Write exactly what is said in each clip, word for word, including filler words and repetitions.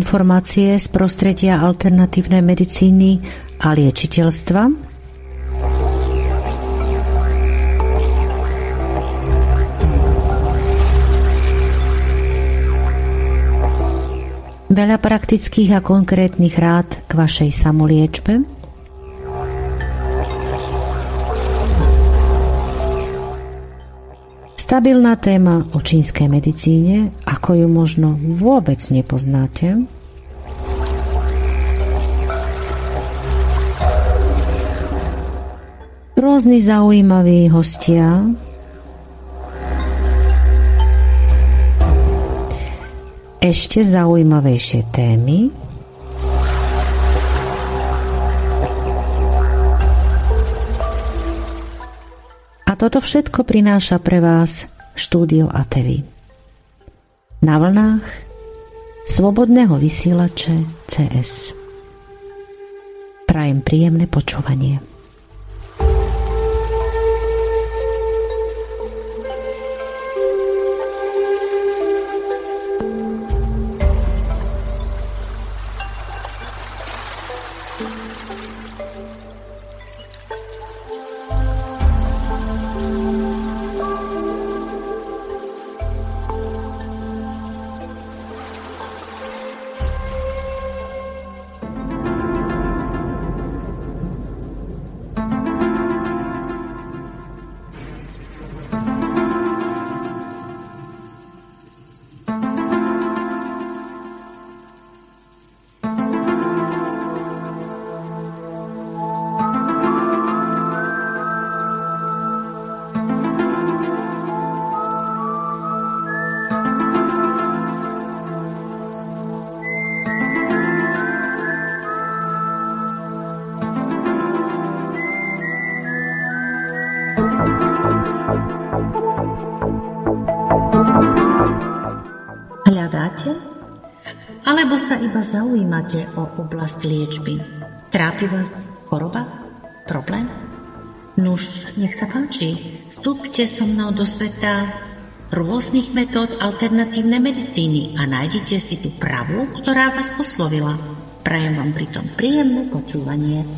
informácie z prostredia alternatívnej medicíny a liečiteľstva. Veľa praktických a konkrétnych rád k vašej samoliečbe. Stabilná téma o čínskej medicíne, ako ju možno vôbec nepoznáte. Rôzni zaujímaví hostia. Ešte zaujímavejšie témy. A toto všetko prináša pre vás štúdio á té vé. Na vlnách slobodného vysielače cé es. Prajem príjemné počúvanie. Hľadáte? Alebo sa iba zaujímate o oblasť liečby? Trápi vás choroba? Problém? Nuž, nech sa páči, vstúpte so mnou do sveta rôznych metód alternatívnej medicíny a nájdete si tú pravú, ktorá vás oslovila. Prajem vám pritom príjemné počúvanie.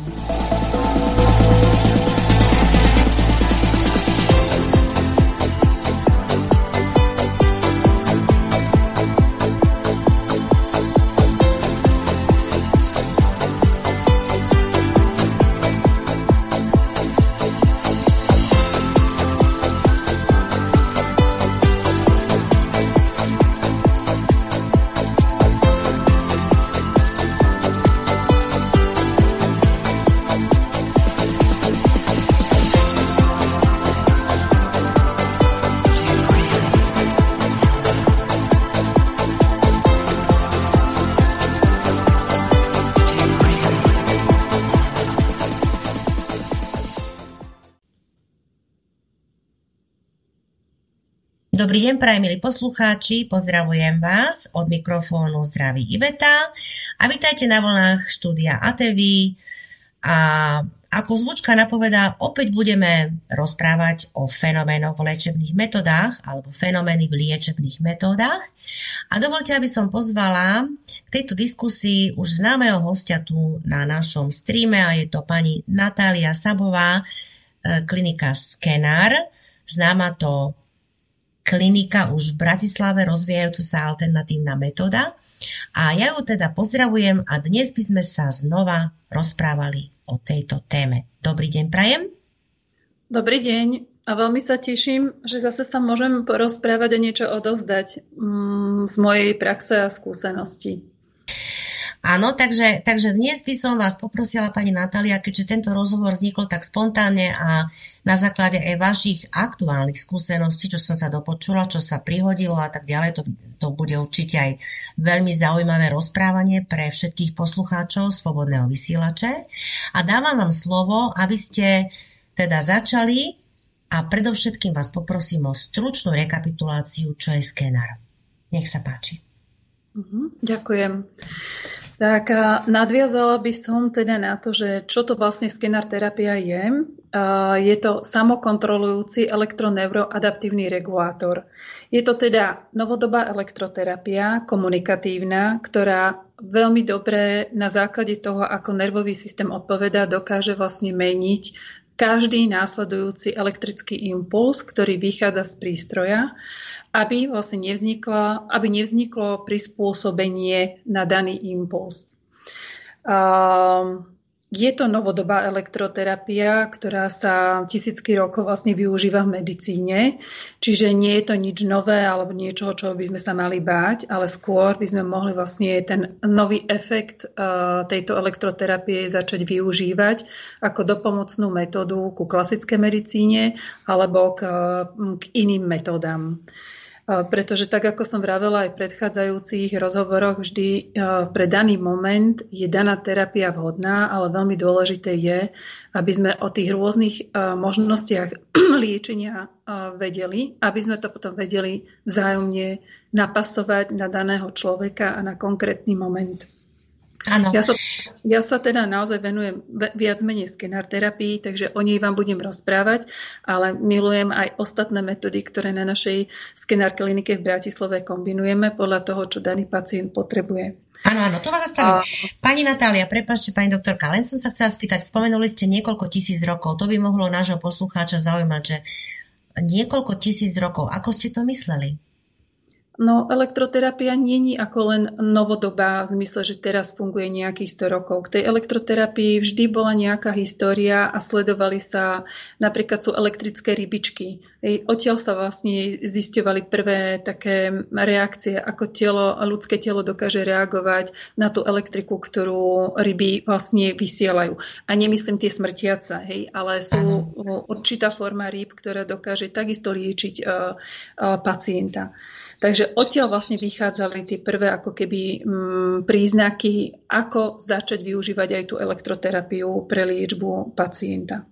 Dobrý deň, prajem milí poslucháči, pozdravujem vás, od mikrofónu zdraví Iveta a vítajte na vlnách štúdia á té vé. A ako zvučka napovedá, opäť budeme rozprávať o fenoménoch v liečebných metodách alebo fenomény v liečebných metódach. A dovolte, aby som pozvala k tejto diskusii už známeho hostia tu na našom streame, a je to pani Natália Sabová, klinika Skenar, známa to klinika už v Bratislave, rozvíjajúca sa alternatívna metóda. A ja ju teda pozdravujem a dnes by sme sa znova rozprávali o tejto téme. Dobrý deň, prajem. Dobrý deň a veľmi sa teším, že zase sa môžem porozprávať a niečo odovzdať mm, z mojej praxe a skúseností. Áno, takže, takže dnes by som vás poprosila, pani Natália, keďže tento rozhovor vznikol tak spontánne a na základe aj vašich aktuálnych skúseností, čo som sa dopočula, čo sa prihodilo a tak ďalej, to, to bude určite aj veľmi zaujímavé rozprávanie pre všetkých poslucháčov Slobodného vysielače. A dávam vám slovo, aby ste teda začali a predovšetkým vás poprosím o stručnú rekapituláciu, čo je skenar. Nech sa páči. Uh-huh, ďakujem. Tak nadviazala by som teda na to, že čo to vlastne skenár terapia je. Je to samokontrolujúci elektroneuroadaptívny regulátor. Je to teda novodobá elektroterapia, komunikatívna, ktorá veľmi dobre na základe toho, ako nervový systém odpovedá, dokáže vlastne meniť každý následujúci elektrický impuls, ktorý vychádza z prístroja, aby vlastne nevzniklo, aby nevzniklo prispôsobenie na daný impuls. Je to novodobá elektroterapia, ktorá sa tisícky rokov vlastne využíva v medicíne, čiže nie je to nič nové alebo niečo, čo by sme sa mali báť, ale skôr by sme mohli vlastne ten nový efekt tejto elektroterapie začať využívať ako dopomocnú metódu ku klasickej medicíne alebo k, k iným metódam. Pretože tak, ako som vravela aj v predchádzajúcich rozhovoroch, vždy pre daný moment je daná terapia vhodná, ale veľmi dôležité je, aby sme o tých rôznych možnostiach liečenia vedeli, aby sme to potom vedeli vzájomne napasovať na daného človeka a na konkrétny moment. Áno. Ja sa, ja sa teda naozaj venujem viac menej skenár terapii, takže o nej vám budem rozprávať, ale milujem aj ostatné metódy, ktoré na našej skenár klinike v Bratislave kombinujeme podľa toho, čo daný pacient potrebuje. Áno, áno, to vás zastavím. A... Pani Natália, prepáčte, pani doktorka, len som sa chcela spýtať, spomenuli ste niekoľko tisíc rokov, to by mohlo nášho poslucháča zaujímať, že niekoľko tisíc rokov, ako ste to mysleli? No, elektroterapia nie je ako len novodobá v zmysle, že teraz funguje nejakých sto rokov. K tej elektroterapii vždy bola nejaká história a sledovali sa, napríklad sú elektrické rybičky. Odtiaľ sa vlastne zisťovali prvé také reakcie, ako telo, ľudské telo dokáže reagovať na tú elektriku, ktorú ryby vlastne vysielajú. A nemyslím tie smrtiace, hej, ale sú určitá forma rýb, ktorá dokáže takisto liečiť uh, uh, pacienta. Takže odtiaľ vlastne vychádzali tie prvé ako keby m, príznaky, ako začať využívať aj tú elektroterapiu pre liečbu pacienta.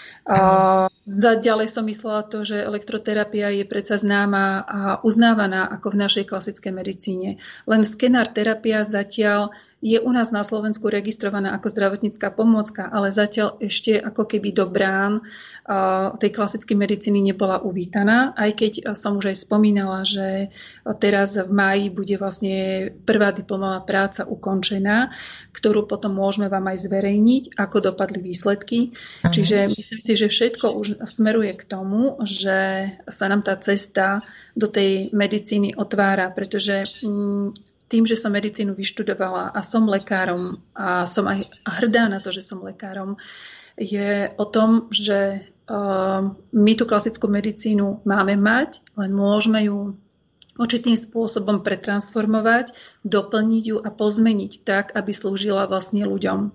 A ďalej som myslela to, že elektroterapia je predsa známa a uznávaná ako v našej klasickej medicíne. Len skenár terapia zatiaľ je u nás na Slovensku registrovaná ako zdravotnícka pomôcka, ale zatiaľ ešte ako keby do brán tej klasickej medicíny nebola uvítaná, aj keď som už aj spomínala, že teraz v máji bude vlastne prvá diplomová práca ukončená, ktorú potom môžeme vám aj zverejniť, ako dopadli výsledky. Aha. Čiže myslím si, že všetko už smeruje k tomu, že sa nám tá cesta do tej medicíny otvára, pretože tým, že som medicínu vyštudovala a som lekárom a som aj hrdá na to, že som lekárom, je o tom, že uh, my tú klasickú medicínu máme mať, len môžeme ju určitým spôsobom pretransformovať, doplniť ju a pozmeniť tak, aby slúžila vlastne ľuďom.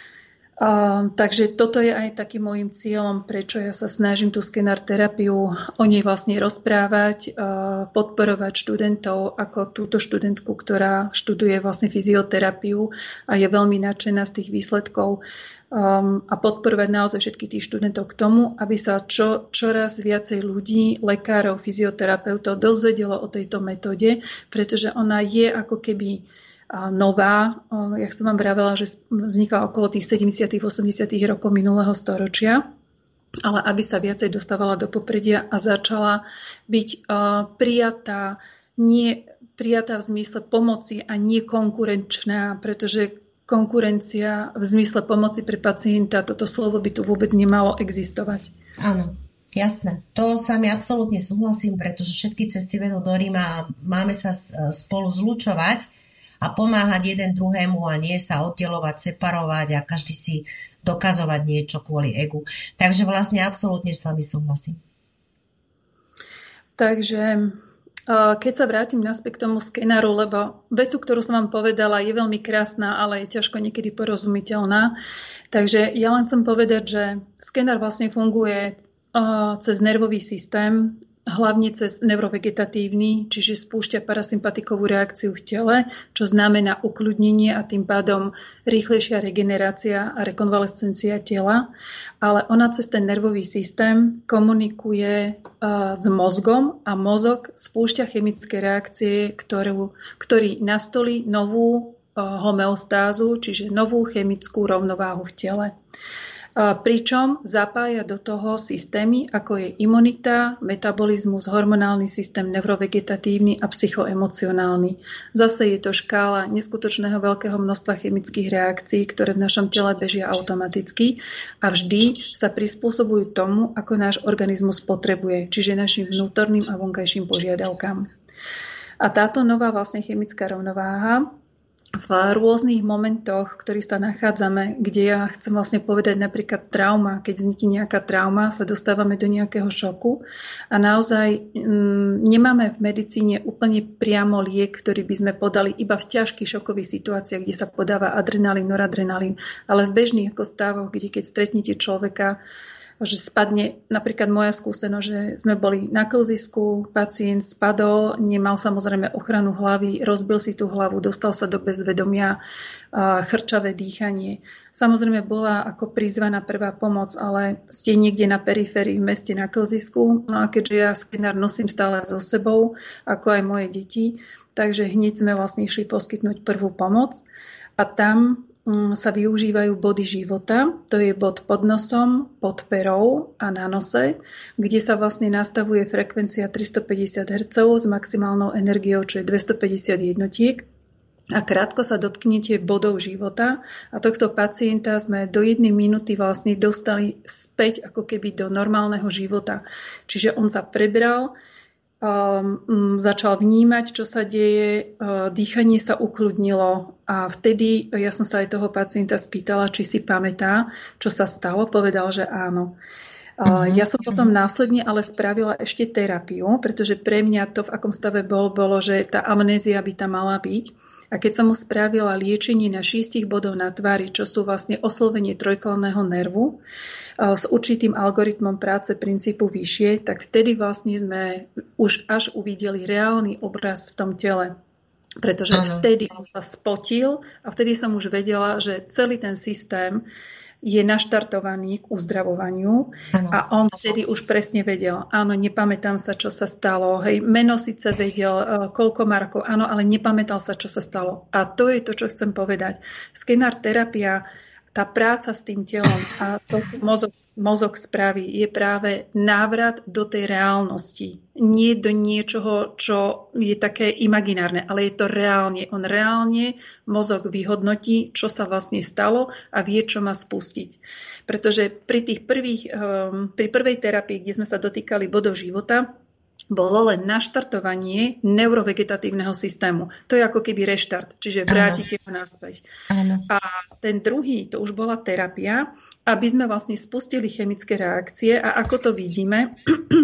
Uh, takže toto je aj takým môjim cieľom, prečo ja sa snažím tú skenár terapiu o nej vlastne rozprávať, uh, podporovať študentov ako túto študentku, ktorá študuje vlastne fyzioterapiu a je veľmi nadšená z tých výsledkov um, a podporovať naozaj všetkých tých študentov k tomu, aby sa čo, čoraz viacej ľudí, lekárov, fyzioterapeutov dozvedelo o tejto metóde, pretože ona je ako keby nová, jak som vám vravela, že vznikla okolo tých sedemdesiatych osemdesiatych rokov minulého storočia, ale aby sa viacej dostávala do popredia a začala byť prijatá, nie prijatá v zmysle pomoci a nie konkurenčná, pretože konkurencia v zmysle pomoci pre pacienta, toto slovo by tu vôbec nemalo existovať. Áno. Jasné, to s vami absolútne súhlasím, pretože všetky cesty vedú do Ríma a máme sa spolu zlučovať a pomáhať jeden druhému a nie sa oddelovať, separovať a každý si dokazovať niečo kvôli egu. Takže vlastne absolútne s vami súhlasím. Takže keď sa vrátim naspäť k tomu skenáru, lebo vetu, ktorú som vám povedala, je veľmi krásna, ale je ťažko niekedy porozumiteľná. Takže ja len chcem povedať, že skenár vlastne funguje cez nervový systém, hlavne cez neurovegetatívny, čiže spúšťa parasympatikovú reakciu v tele, čo znamená ukľudnenie a tým pádom rýchlejšia regenerácia a rekonvalescencia tela. Ale ona cez ten nervový systém komunikuje uh, s mozgom a mozog spúšťa chemické reakcie, ktorú, ktorý nastolí novú homeostázu, čiže novú chemickú rovnováhu v tele. Pričom zapája do toho systémy, ako je imunita, metabolizmus, hormonálny systém, neurovegetatívny a psychoemocionálny. Zase je to škála neskutočného veľkého množstva chemických reakcií, ktoré v našom tele bežia automaticky a vždy sa prispôsobujú tomu, ako náš organizmus potrebuje, čiže našim vnútorným a vonkajším požiadavkám. A táto nová vlastne chemická rovnováha v rôznych momentoch, v ktorých sa nachádzame, kde ja chcem vlastne povedať napríklad trauma, keď vznikne nejaká trauma, sa dostávame do nejakého šoku a naozaj mm, nemáme v medicíne úplne priamo liek, ktorý by sme podali iba v ťažkých šokových situáciách, kde sa podáva adrenalín, noradrenalín, ale v bežných ako stavoch, kde keď stretnete človeka, že spadne, napríklad moja skúsenosť, že sme boli na klzisku, pacient spadol, nemal samozrejme ochranu hlavy, rozbil si tú hlavu, dostal sa do bezvedomia, chrčavé dýchanie. Samozrejme bola ako prizvaná prvá pomoc, ale ste niekde na periférii v meste na klzisku, no a keďže ja skenár nosím stále so sebou, ako aj moje deti, takže hneď sme vlastne išli poskytnúť prvú pomoc a tam sa využívajú body života, to je bod pod nosom, pod perou a na nose, kde sa vlastne nastavuje frekvencia tristopäťdesiat hertzov s maximálnou energiou, čo je dvestopäťdesiat jednotiek. A krátko sa dotknete bodov života a tohto pacienta sme do jednej minúty vlastne dostali späť ako keby do normálneho života. Čiže on sa prebral, Um, začal vnímať, čo sa deje, uh, dýchanie sa ukludnilo a vtedy ja som sa aj toho pacienta spýtala, či si pamätá, čo sa stalo, povedal, že áno. Uh, uh-huh. Ja som potom následne ale spravila ešte terapiu, pretože pre mňa to, v akom stave bol, bolo, že tá amnézia by tam mala byť. A keď som mu spravila liečenie na šiestich bodov na tvári, čo sú vlastne oslovenie trojkolného nervu, s určitým algoritmom práce princípu vyššie, tak vtedy vlastne sme už až uvideli reálny obraz v tom tele. Pretože ano. Vtedy on sa spotil a vtedy som už vedela, že celý ten systém je naštartovaný k uzdravovaniu ano. A on vtedy už presne vedel. Áno, nepamätám sa, čo sa stalo. Hej, meno síce vedel, koľko má rokov, áno, ale nepamätal sa, čo sa stalo. A to je to, čo chcem povedať. Skenár terapia, tá práca s tým telom a to, čo mozog, mozog spraví, je práve návrat do tej reálnosti. Nie do niečoho, čo je také imaginárne, ale je to reálne. On reálne, mozog vyhodnotí, čo sa vlastne stalo a vie, čo má spustiť. Pretože pri tých prvých, pri prvej terapii, kde sme sa dotýkali bodov života, bolo len naštartovanie neurovegetatívneho systému. To je ako keby reštart, čiže vrátite ho naspäť. Áno. A ten druhý, to už bola terapia, aby sme vlastne spustili chemické reakcie a ako to vidíme,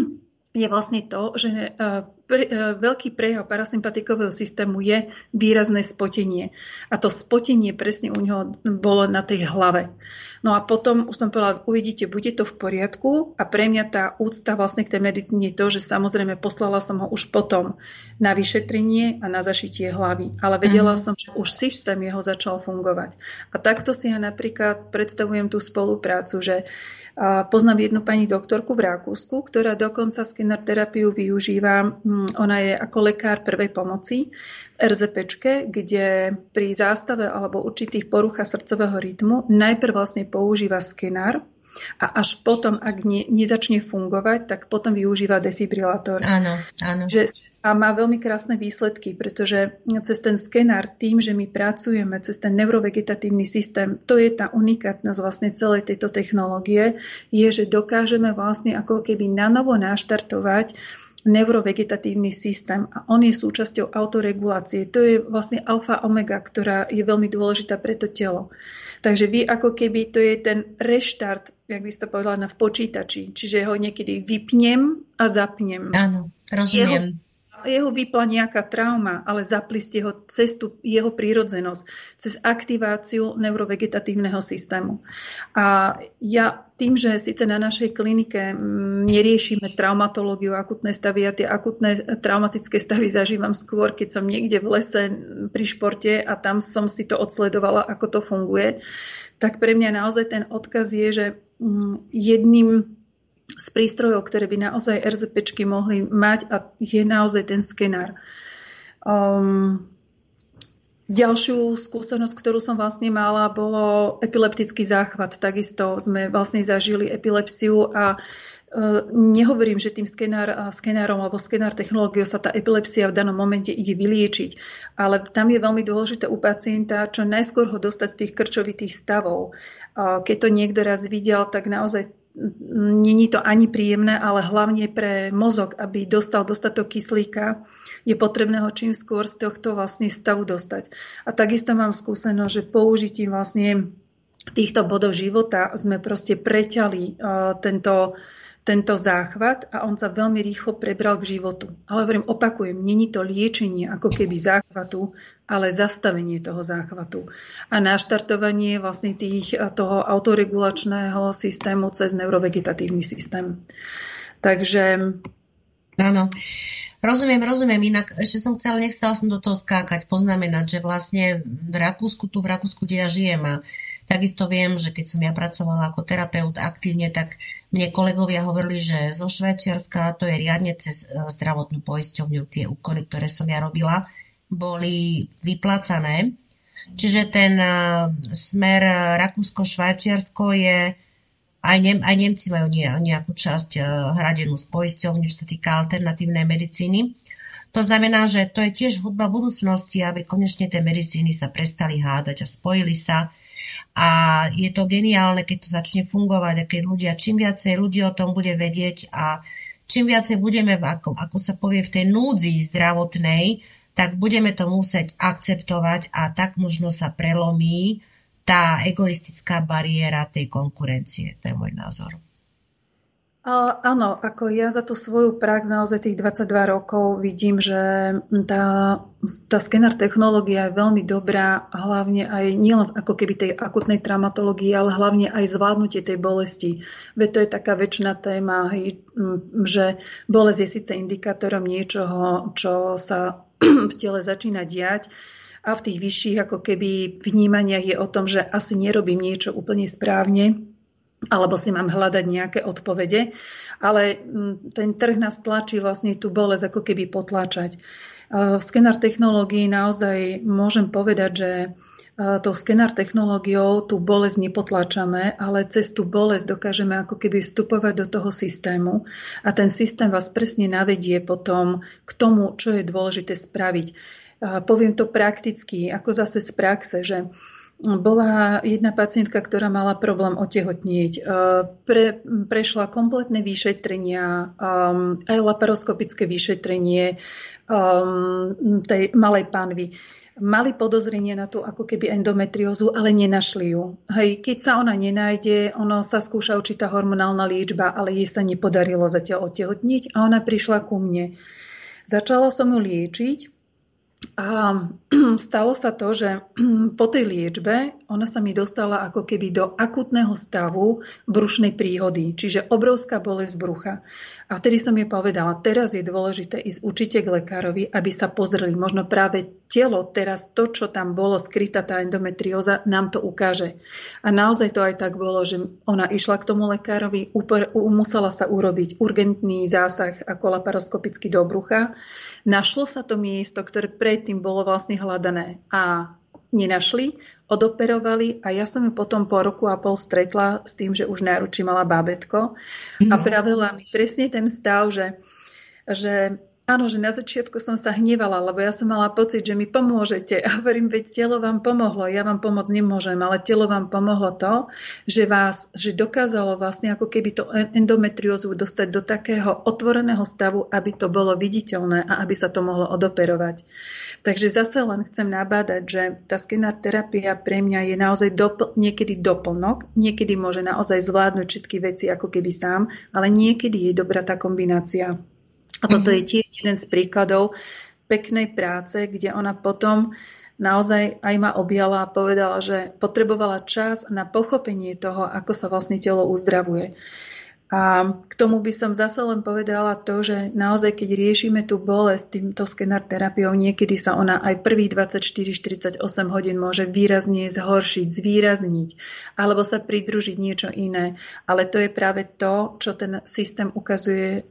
je vlastne to, že pre, veľký prejav parasympatikového systému je výrazné spotenie. A to spotenie presne u neho bolo na tej hlave. No a potom, už som povedala, uvidíte, bude to v poriadku a pre mňa tá úcta vlastne k tej medicíne je to, že samozrejme poslala som ho už potom na vyšetrenie a na zašitie hlavy. Ale vedela som, že už systém jeho začal fungovať. A takto si ja napríklad predstavujem tú spoluprácu, že poznám jednu pani doktorku v Rakúsku, ktorá dokonca skenár terapiu využíva. Ona je ako lekár prvej pomoci v er zet péčke, kde pri zástave alebo určitých poruchách srdcového rytmu najprv vlastne používa skenár a až potom, ak ne, nezačne fungovať, tak potom využíva defibrilátor. Áno, áno. Že, a má veľmi krásne výsledky, pretože cez ten skenár, tým, že my pracujeme cez ten neurovegetatívny systém, to je tá unikátnosť vlastne celej tejto technológie, je, že dokážeme vlastne ako keby nanovo naštartovať neurovegetatívny systém a on je súčasťou autoregulácie. To je vlastne alfa omega, ktorá je veľmi dôležitá pre to telo. Takže vy ako keby to je ten reštart, jak by ste povedala, na v počítači. Čiže ho niekedy vypnem a zapnem. Áno, rozumiem. Jeho, jeho vypla nejaká trauma, ale zapli ste ho cez tú jeho prírodzenosť, cez aktiváciu neurovegetatívneho systému. A ja tým, že síce na našej klinike neriešime traumatológiu, akutné stavy, ja tie akutné traumatické stavy zažívam skôr, keď som niekde v lese pri športe a tam som si to odsledovala, ako to funguje, tak pre mňa naozaj ten odkaz je, že jedným z prístrojov, ktoré by naozaj er zet péčky mohli mať, a je naozaj ten skenár. Um, Ďalšiu skúsenosť, ktorú som vlastne mala, bolo epileptický záchvat. Takisto sme vlastne zažili epilepsiu a nehovorím, že tým skenár, skenárom alebo skenár technológiou sa tá epilepsia v danom momente ide vyliečiť, ale tam je veľmi dôležité u pacienta čo najskôr ho dostať z tých krčovitých stavov. Keď to niekto raz videl, tak naozaj není to ani príjemné, ale hlavne pre mozog, aby dostal dostatok kyslíka, je potrebné ho čím skôr z tohto vlastne stavu dostať. A takisto mám skúsenosť, že použitím vlastne týchto bodov života sme proste preťali tento tento záchvat a on sa veľmi rýchlo prebral k životu. Ale hovorím, opakujem, není to liečenie ako keby záchvatu, ale zastavenie toho záchvatu. A naštartovanie vlastne tých, toho autoregulačného systému cez neurovegetatívny systém. Takže... Áno. Rozumiem, rozumiem. Inak ešte som chcela, nechcela som do toho skákať, poznamenať, že vlastne v Rakúsku, tu v Rakúsku, kde ja žijem a takisto viem, že keď som ja pracovala ako terapeut aktívne, tak mne kolegovia hovorili, že zo Švajčiarska to je riadne cez zdravotnú poisťovňu, tie úkony, ktoré som ja robila, boli vyplácané. Čiže ten smer Rakúsko-Švajčiarsko je, aj, Nem, aj Nemci majú nejakú časť hradenú z poisťovňu, čo sa týka alternatívnej medicíny. To znamená, že to je tiež hudba budúcnosti, aby konečne tie medicíny sa prestali hádať a spojili sa. A je to geniálne, keď to začne fungovať a keď ľudia, čím viacej ľudí o tom bude vedieť a čím viacej budeme, ako, ako sa povie, v tej núdzi zdravotnej, tak budeme to musieť akceptovať a tak možno sa prelomí tá egoistická bariéra tej konkurencie. To je môj názor. A, áno, ako ja za tú svoju prax naozaj tých dvadsaťdva rokov vidím, že tá, tá skenár technológia je veľmi dobrá, hlavne aj nielen ako keby tej akutnej traumatológii, ale hlavne aj zvládnutie tej bolesti. Veď to je taká večná téma, hej, že bolesť je síce indikátorom niečoho, čo sa v tele začína diať, a v tých vyšších ako keby vnímaniach je o tom, že asi nerobím niečo úplne správne, alebo si mám hľadať nejaké odpovede, ale ten trh nás tlačí vlastne tú bolesť ako keby potláčať. V skenár technológii naozaj môžem povedať, že tou skenár technológiou tú bolesť nepotláčame, ale cez tú bolesť dokážeme ako keby vstupovať do toho systému a ten systém vás presne navedie potom k tomu, čo je dôležité spraviť. Poviem to prakticky, ako zase z praxe, že bola jedna pacientka, ktorá mala problém otehotnieť. Pre, prešla kompletné vyšetrenia, um, aj laparoskopické vyšetrenie um, tej malej panvy. Mali podozrenie na tú ako keby endometriózu, ale nenašli ju. Hej, keď sa ona nenájde, ono sa skúša určitá hormonálna liečba, ale jej sa nepodarilo zatiaľ otehotnieť a ona prišla ku mne. Začala som ju liečiť. A stalo sa to, že po tej liečbe ona sa mi dostala ako keby do akutného stavu brušnej príhody, čiže obrovská bolesť brucha. A vtedy som jej povedala, teraz je dôležité ísť určite k lekárovi, aby sa pozreli. Možno práve telo, teraz to, čo tam bolo skrytá, tá endometrióza, nám to ukáže. A naozaj to aj tak bolo, že ona išla k tomu lekárovi, musela sa urobiť urgentný zásah ako laparoskopicky do brucha. Našlo sa to miesto, ktoré predtým bolo vlastne hľadané a nenašli, odoperovali a ja som ju potom po roku a pol stretla s tým, že už náručí mala bábätko a pravila mi presne ten stav, že, že áno, že na začiatku som sa hnevala, lebo ja som mala pocit, že mi pomôžete. A hovorím, veď telo vám pomohlo, ja vám pomôcť nemôžem, ale telo vám pomohlo to, že vás, že dokázalo vlastne ako keby to endometriózu dostať do takého otvoreného stavu, aby to bolo viditeľné a aby sa to mohlo odoperovať. Takže zase len chcem nabádať, že tá skenár terapia pre mňa je naozaj dopl- niekedy doplnok, niekedy môže naozaj zvládnuť všetky veci ako keby sám, ale niekedy je dobrá tá kombinácia. A toto je tiež jeden z príkladov peknej práce, kde ona potom naozaj aj ma objala a povedala, že potrebovala čas na pochopenie toho, ako sa vlastne telo uzdravuje. A k tomu by som zase len povedala to, že naozaj, keď riešime tú bolesť týmto skenár terapiou, niekedy sa ona aj prvých dvadsaťštyri až štyridsaťosem hodín môže výrazne zhoršiť, zvýrazniť, alebo sa pridružiť niečo iné. Ale to je práve to, čo ten systém ukazuje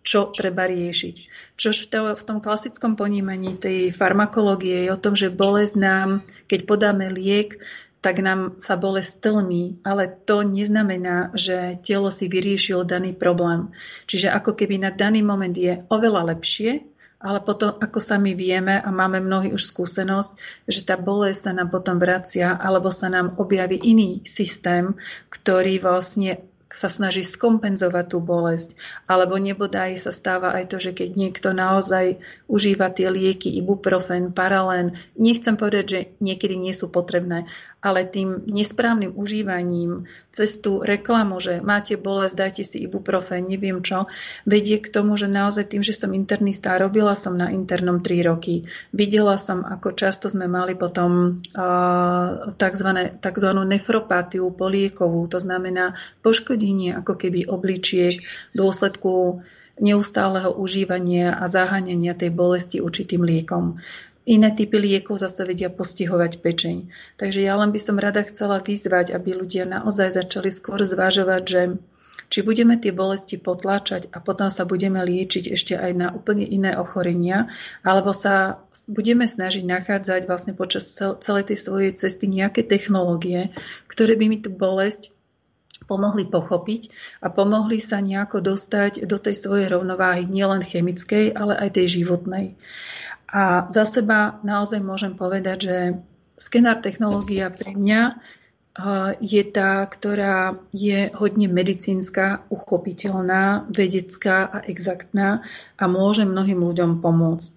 čo treba riešiť. Čož v, to, v tom klasickom ponímaní tej farmakológie je o tom, že bolesť nám, keď podáme liek, tak nám sa bolesť tlmí, ale to neznamená, že telo si vyriešilo daný problém. Čiže ako keby na daný moment je oveľa lepšie, ale potom, ako sami vieme a máme mnohí už skúsenosť, že tá bolesť sa nám potom vracia, alebo sa nám objaví iný systém, ktorý vlastne sa snaží skompenzovať tú bolesť. Alebo nebodaj sa stáva aj to, že keď niekto naozaj užíva tie lieky, ibuprofen, paralén, nechcem povedať, že niekedy nie sú potrebné, ale tým nesprávnym užívaním cez tú reklamu, že máte bolesť, dajte si ibuprofen, neviem čo, vedie k tomu, že naozaj tým, že som internista, robila som na internom tri roky. Videla som, ako často sme mali potom uh, takzvanú nefropatiu poliekovú, to znamená poškodenie ako keby obličiek v dôsledku neustáleho užívania a zaháňania tej bolesti určitým liekom. Iné typy liekov zase vedia postihovať pečeň. Takže ja len by som rada chcela vyzvať, aby ľudia naozaj začali skôr zvažovať, že či budeme tie bolesti potláčať a potom sa budeme liečiť ešte aj na úplne iné ochorenia, alebo sa budeme snažiť nachádzať vlastne počas celej tej svojej cesty nejaké technológie, ktoré by mi tú bolesť pomohli pochopiť a pomohli sa nejako dostať do tej svojej rovnováhy nielen chemickej, ale aj tej životnej. A za seba naozaj môžem povedať, že skenár technológia pre mňa je tá, ktorá je hodne medicínska, uchopiteľná, vedecká a exaktná a môže mnohým ľuďom pomôcť.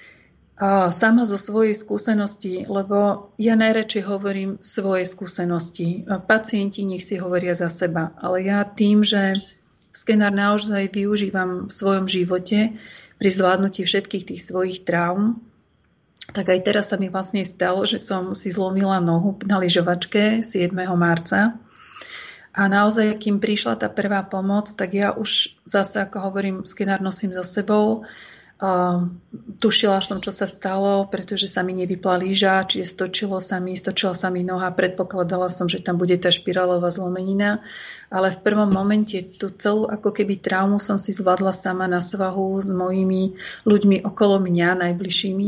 A sama zo svojej skúsenosti, lebo ja najradšej hovorím svoje skúsenosti. Pacienti nech si hovoria za seba, ale ja tým, že skenár naozaj využívam v svojom živote, pri zvládnutí všetkých tých svojich traum, tak aj teraz sa mi vlastne stalo, že som si zlomila nohu na lyžovačke siedmeho marca. A naozaj, kým prišla tá prvá pomoc, tak ja už zase, ako hovorím, skenár nosím so sebou. Uh, tušila som, čo sa stalo, pretože sa mi nevypla lyža, čiže stočilo sa mi, stočila sa mi noha, predpokladala som, že tam bude tá špirálová zlomenina, ale v prvom momente tú celú ako keby traumu som si zvládla sama na svahu s mojimi ľuďmi okolo mňa, najbližšími.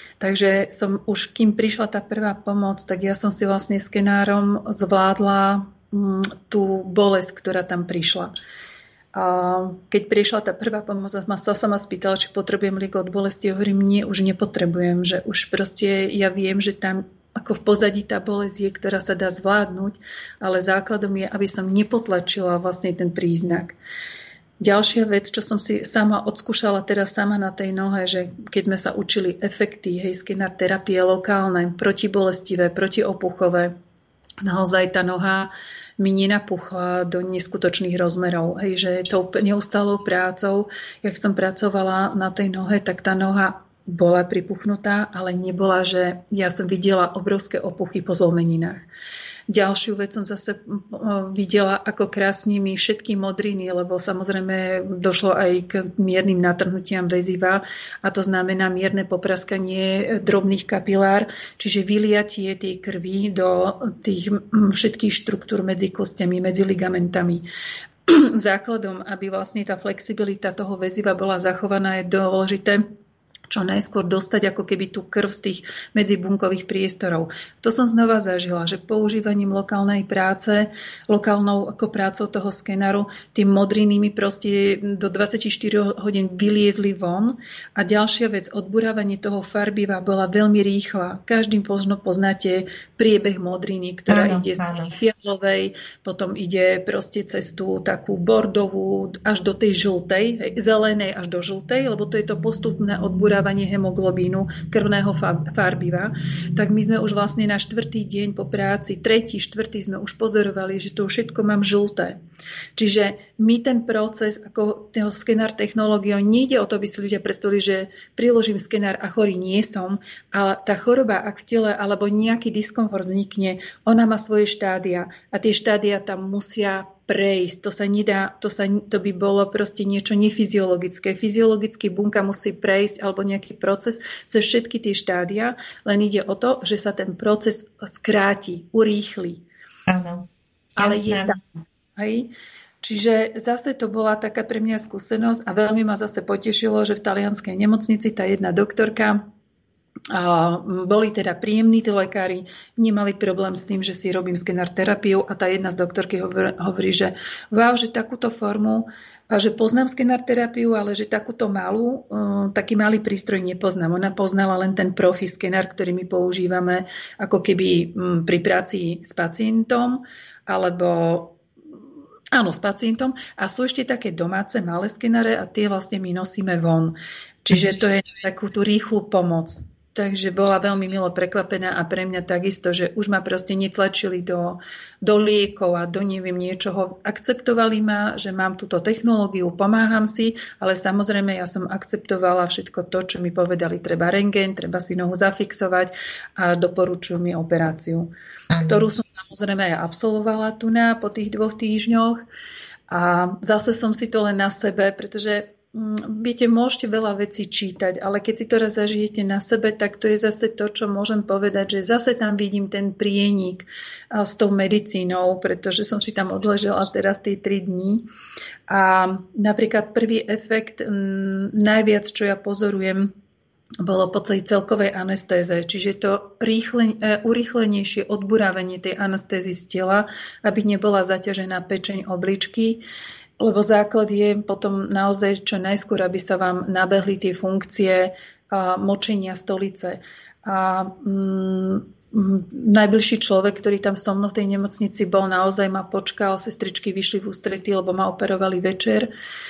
Takže som už, kým prišla tá prvá pomoc, tak ja som si vlastne skenárom zvládla mm, tú bolesť, ktorá tam prišla. A keď prišla tá prvá pomoc, ma sa sama spýtala, či potrebujem liek od bolesti. Hovorím, nie, už nepotrebujem, že už proste ja viem, že tam ako v pozadí tá bolesť je, ktorá sa dá zvládnuť, ale základom je, aby som nepotlačila vlastne ten príznak. Ďalšia vec, čo som si sama odskúšala teraz sama na tej nohe, že keď sme sa učili efekty, hej, skenár terapie lokálne, protibolestivé, protiopuchové, naozaj tá noha mi nenapuchla do neskutočných rozmerov. Hej, že tou neustálou prácou, jak som pracovala na tej nohe, tak tá noha bola pripuchnutá, ale nebola, že ja som videla obrovské opuchy po zlomeninách. Ďalšiu vec som zase videla, ako krásne mi všetky modriny, lebo samozrejme došlo aj k miernym natrhnutiam väziva a to znamená mierne popraskanie drobných kapilár, čiže vyliatie tej krvi do tých všetkých štruktúr medzi kostiami, medzi ligamentami. Základom, aby vlastne tá flexibilita toho väziva bola zachovaná, je dôležité čo najskôr dostať ako keby tú krv z tých medzibunkových priestorov. To som znova zažila, že používaním lokálnej práce, lokálnou ako prácou toho skenáru, tým modrinými proste do dvadsaťštyri hodín vyliezli von. A ďalšia vec, odburávanie toho farbiva bola veľmi rýchla. Každým možno poznáte priebeh modriny, ktorá áno, ide z tej fialovej, potom ide proste cez tú takú bordovú až do tej žltej, zelenej až do žltej, lebo to je to postupné odburávanie hemoglobínu, krvného farbiva, tak my sme už vlastne na štvrtý deň po práci, tretí, štvrtý sme už pozorovali, že to všetko mám žlté. Čiže my ten proces, ako toho skenár technológiou, nejde o to, aby si ľudia predstavili, že priložím skenár a chorý nie som, ale tá choroba, ak v tele alebo nejaký diskomfort vznikne, ona má svoje štádia a tie štádia tam musia prejsť. To sa nedá, to, sa, to by bolo proste niečo nefyziologické. Fyziologicky bunka musí prejsť alebo nejaký proces cez všetky tie štádia, len ide o to, že sa ten proces skráti, urýchli. Áno. Ale je tam. Hej? Čiže zase to bola taká pre mňa skúsenosť a veľmi ma zase potešilo, že v talianskej nemocnici tá jedna doktorka, a boli teda príjemní tí lekári, nemali problém s tým, že si robím skenár terapiu a tá jedna z doktorky hovorí, že wow, že takúto formu, a že poznám skenár terapiu, ale že takúto malú, taký malý prístroj nepoznám. Ona poznala len ten profi skenár, ktorý my používame ako keby pri práci s pacientom, alebo áno, s pacientom. A sú ešte také domáce malé skenáre a tie vlastne my nosíme von. Čiže to je takú tú rýchlu pomoc. Takže bola veľmi milo prekvapená a pre mňa takisto, že už ma proste netlačili do, do liekov a do neviem niečoho. Akceptovali ma, že mám túto technológiu, pomáham si, ale samozrejme ja som akceptovala všetko to, čo mi povedali. Treba rentgen, treba si nohu zafixovať a doporučujú mi operáciu, Aha. ktorú som samozrejme aj absolvovala tu na po tých dvoch týždňoch. A zase som si to len na sebe, pretože viete, môžete veľa vecí čítať, ale keď si to raz zažijete na sebe, tak to je zase to, čo môžem povedať, že zase tam vidím ten prienik s tou medicínou, pretože som si tam odležela teraz tie tri dní. A napríklad prvý efekt, m, najviac, čo ja pozorujem, bolo po celej celkovej anestéze, čiže to rýchle, urýchlenejšie odburávanie tej anestézy z tela, aby nebola zaťažená pečeň obličky. Lebo základ je potom naozaj čo najskôr, aby sa vám nabehli tie funkcie a močenia stolice. A mm, najbližší človek, ktorý tam so mnou v tej nemocnici bol, naozaj ma počkal, sestričky vyšli v ústretí, lebo ma operovali večer.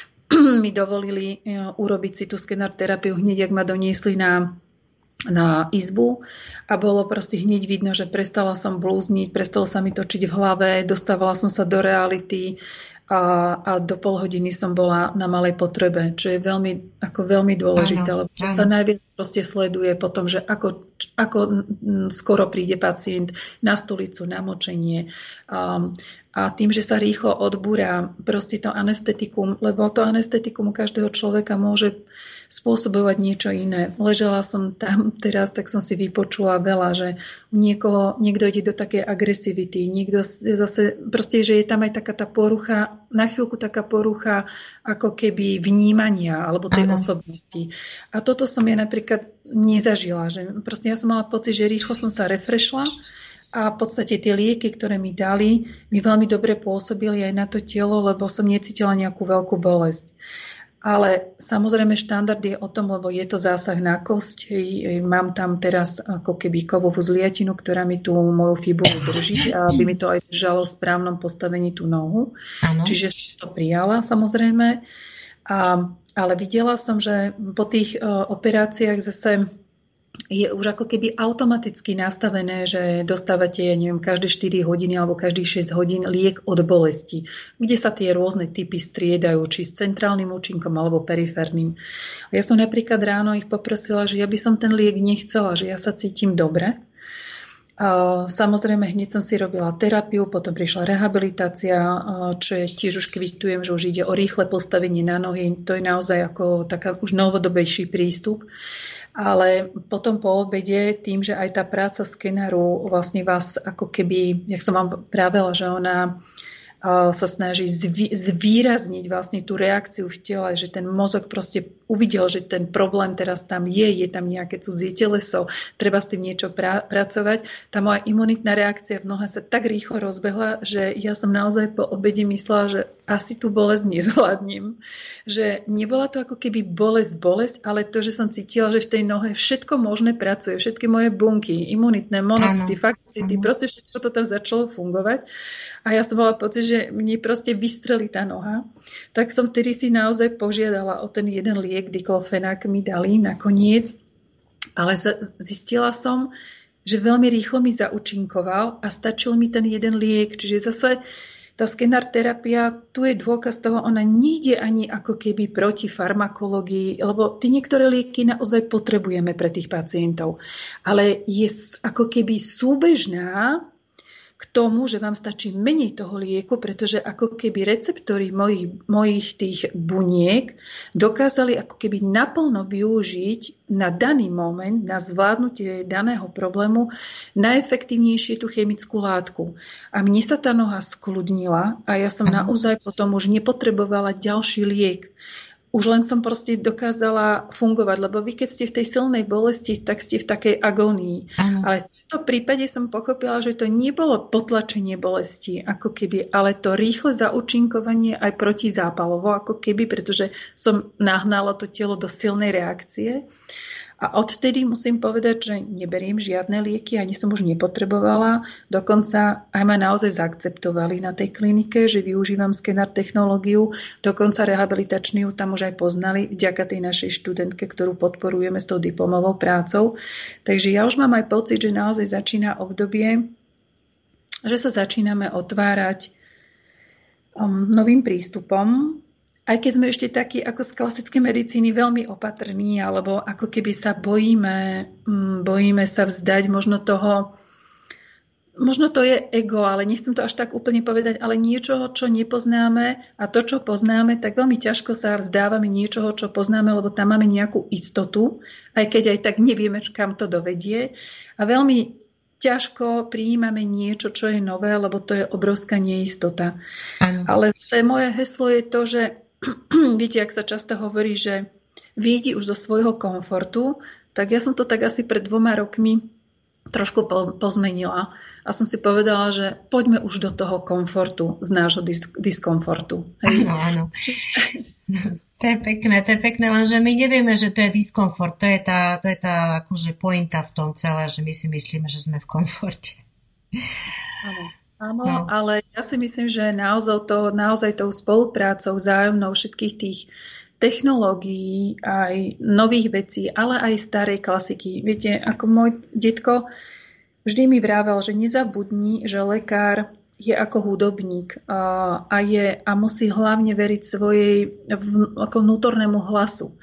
Mi dovolili urobiť si tú skenár terapiu hneď, ak ma doniesli na na izbu a bolo proste hneď vidno, že prestala som blúzniť, prestalo sa mi točiť v hlave, dostávala som sa do reality a, a do pol hodiny som bola na malej potrebe, čo je veľmi, ako veľmi dôležité, áno, lebo áno. sa najviac proste sleduje potom, že ako, ako skoro príde pacient na stolicu, na močenie. Um, a tým, že sa rýchlo odbúra proste to anestetikum, lebo to anestetikum každého človeka môže spôsobovať niečo iné. Ležela som tam teraz, tak som si vypočula veľa, že niekoho, niekto ide do takej agresivity, niekto zase, proste, že je tam aj taká tá porucha, na chvíľku taká porucha ako keby vnímania alebo tej ano. osobnosti. A toto som ja napríklad nezažila, že proste ja som mala pocit, že rýchlo som sa refreshla a v podstate tie lieky, ktoré mi dali, mi veľmi dobre pôsobili aj na to telo, lebo som necítila nejakú veľkú bolesť. Ale samozrejme štandard je o tom, lebo je to zásah na kosť. Mám tam teraz ako keby kovovú zliatinu, ktorá mi tú moju fibulu drží, aby mi to aj držalo v správnom postavení tú nohu. Ano. Čiže som to prijala samozrejme. A, ale videla som, že po tých uh, operáciách zase je už ako keby automaticky nastavené, že dostávate, ja neviem, každé štyri hodiny alebo každých šesť hodín liek od bolesti, kde sa tie rôzne typy striedajú, či s centrálnym účinkom alebo periférnym. Ja som napríklad ráno ich poprosila, že ja by som ten liek nechcela, že ja sa cítim dobre. A samozrejme, hneď som si robila terapiu, potom prišla rehabilitácia, čo je tiež už kvitujem, že už ide o rýchle postavenie na nohy. To je naozaj ako taká už novodobejší prístup. Ale potom po obede, tým, že aj tá práca skenáru vlastne vás ako keby, jak som vám právela, že ona sa snaží zvýrazniť vlastne tú reakciu v tele, že ten mozog proste uvidel, že ten problém teraz tam je, je tam nejaké cudzie teleso, treba s tým niečo pra- pracovať. Tá moja imunitná reakcia v nohe sa tak rýchlo rozbehla, že ja som naozaj po obede myslela, že asi tú bolesť nezvládnem. Že nebola to ako keby bolesť, bolesť, ale to, že som cítila, že v tej nohe všetko možné pracuje, všetky moje bunky, imunitné, monocity, fakcity, proste všetko to tam začalo fungovať. A ja som mala pocit, že mne proste vystrelí tá noha. Tak som vtedy si naozaj požiadala o ten jeden liek, diklofenák mi dali nakoniec. Ale zistila som, že veľmi rýchlo mi zaúčinkoval a stačil mi ten jeden liek. Čiže zase tá skenár terapia, tu je dôkaz toho, ona nejde ani ako keby proti farmakológii, lebo tie niektoré lieky naozaj potrebujeme pre tých pacientov. Ale je ako keby súbežná k k tomu, že vám stačí menej toho lieku, pretože ako keby receptory mojich, mojich tých buniek dokázali ako keby naplno využiť na daný moment, na zvládnutie daného problému najefektívnejšie tú chemickú látku. A mne sa tá noha skľudnila a ja som naozaj potom už nepotrebovala ďalší liek. Už len som proste dokázala fungovať, lebo vy keď ste v tej silnej bolesti, tak ste v takej agónii. Aha. Ale v tomto prípade som pochopila, že to nebolo potlačenie bolesti, ako keby, ale to rýchle zaúčinkovanie aj protizápalovo, ako keby, pretože som nahnala to telo do silnej reakcie. A odtedy musím povedať, že neberiem žiadne lieky, ani som už nepotrebovala. Dokonca aj ma naozaj zaakceptovali na tej klinike, že využívam skener technológiu. Dokonca rehabilitačný ju tam už aj poznali vďaka tej našej študentke, ktorú podporujeme s tou diplomovou prácou. Takže ja už mám aj pocit, že naozaj začína obdobie, že sa začíname otvárať um, novým prístupom. Aj keď sme ešte takí ako z klasickej medicíny veľmi opatrní, alebo ako keby sa bojíme, bojíme sa vzdať možno toho, možno to je ego, ale nechcem to až tak úplne povedať, ale niečoho, čo nepoznáme a to, čo poznáme, tak veľmi ťažko sa vzdávame niečoho, čo poznáme, lebo tam máme nejakú istotu, aj keď aj tak nevieme, kam to dovedie. A veľmi ťažko prijímame niečo, čo je nové, lebo to je obrovská neistota. Ano. Ale moje heslo je to, že viete, ak sa často hovorí, že vyjdi už zo svojho komfortu, tak ja som to tak asi pred dvoma rokmi trošku pozmenila. A som si povedala, že poďme už do toho komfortu, z nášho dis- diskomfortu. Áno, áno. To je pekné, to je pekné, lenže my nevieme, že to je diskomfort. To je tá, to je tá akože pointa v tom celé, že my si myslíme, že sme v komforte. Áno. Áno, no. Ale ja si myslím, že naozaj, to, naozaj tou spoluprácou vzájomnou všetkých tých technológií, aj nových vecí, ale aj starej klasiky. Viete, ako môj detko vždy mi vravel, že nezabudni, že lekár je ako hudobník a, a, je, a musí hlavne veriť svojej v, ako vnútornému hlasu.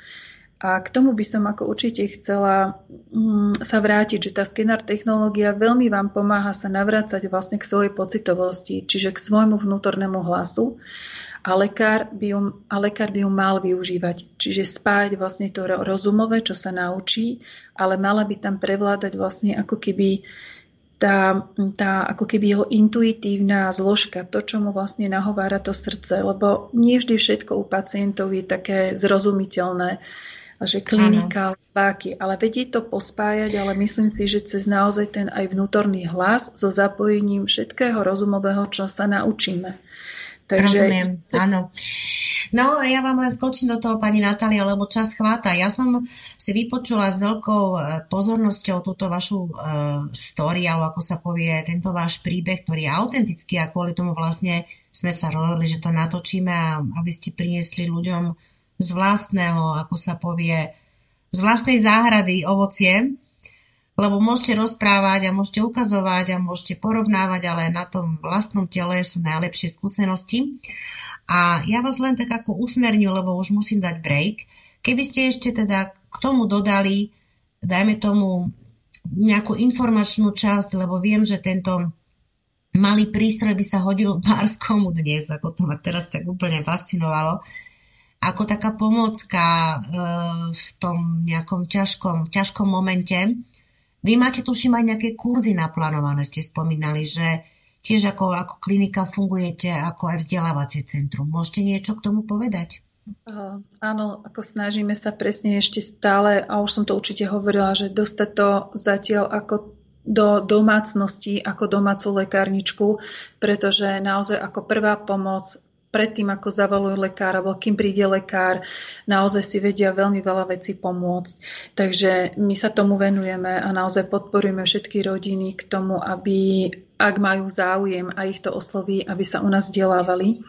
A k tomu by som ako určite chcela mm, sa vrátiť, že tá skener technológia veľmi vám pomáha sa navrácať vlastne k svojej pocitovosti, čiže k svojmu vnútornému hlasu. A lekár by ju, a lekár by ju mal využívať. Čiže spájať vlastne to rozumové, čo sa naučí, ale mala by tam prevládať vlastne ako keby tá, tá ako keby jeho intuitívna zložka, to, čo mu vlastne nahovára to srdce, lebo nie vždy všetko u pacientov je také zrozumiteľné, že klinika, páky, ale vedie to pospájať, ale myslím si, že cez naozaj ten aj vnútorný hlas so zapojením všetkého rozumového, čo sa naučíme. Takže... Rozumiem, áno. No, ja vám len skočím do toho, pani Natália, lebo čas chváta. Ja som si vypočula s veľkou pozornosťou túto vašu uh, story, alebo ako sa povie, tento váš príbeh, ktorý je autentický a kvôli tomu vlastne sme sa rozhodli, že to natočíme, a aby ste priniesli ľuďom z vlastného, ako sa povie, z vlastnej záhrady ovocie, lebo môžete rozprávať a môžete ukazovať a môžete porovnávať, ale na tom vlastnom tele sú najlepšie skúsenosti. A ja vás len tak ako usmerňujem, lebo už musím dať break. Keby ste ešte teda k tomu dodali, dajme tomu nejakú informačnú časť, lebo viem, že tento malý prístroj by sa hodil Marskomu dnes, ako to ma teraz tak úplne fascinovalo, ako taká pomôcka e, v tom nejakom ťažkom, ťažkom momente. Vy máte, tuším, aj nejaké kurzy naplánované, ste spomínali, že tiež ako, ako klinika fungujete, ako aj vzdelávacie centrum. Môžete niečo k tomu povedať? Uh, áno, ako snažíme sa presne ešte stále, a už som to určite hovorila, že dostať to zatiaľ ako do domácnosti, ako domácu lekárničku, pretože naozaj ako prvá pomoc predtým, ako zavalujú lekár, alebo kým príde lekár, naozaj si vedia veľmi veľa vecí pomôcť. Takže my sa tomu venujeme a naozaj podporujeme všetky rodiny k tomu, aby, ak majú záujem a ich to osloví, aby sa u nás vzdelávali.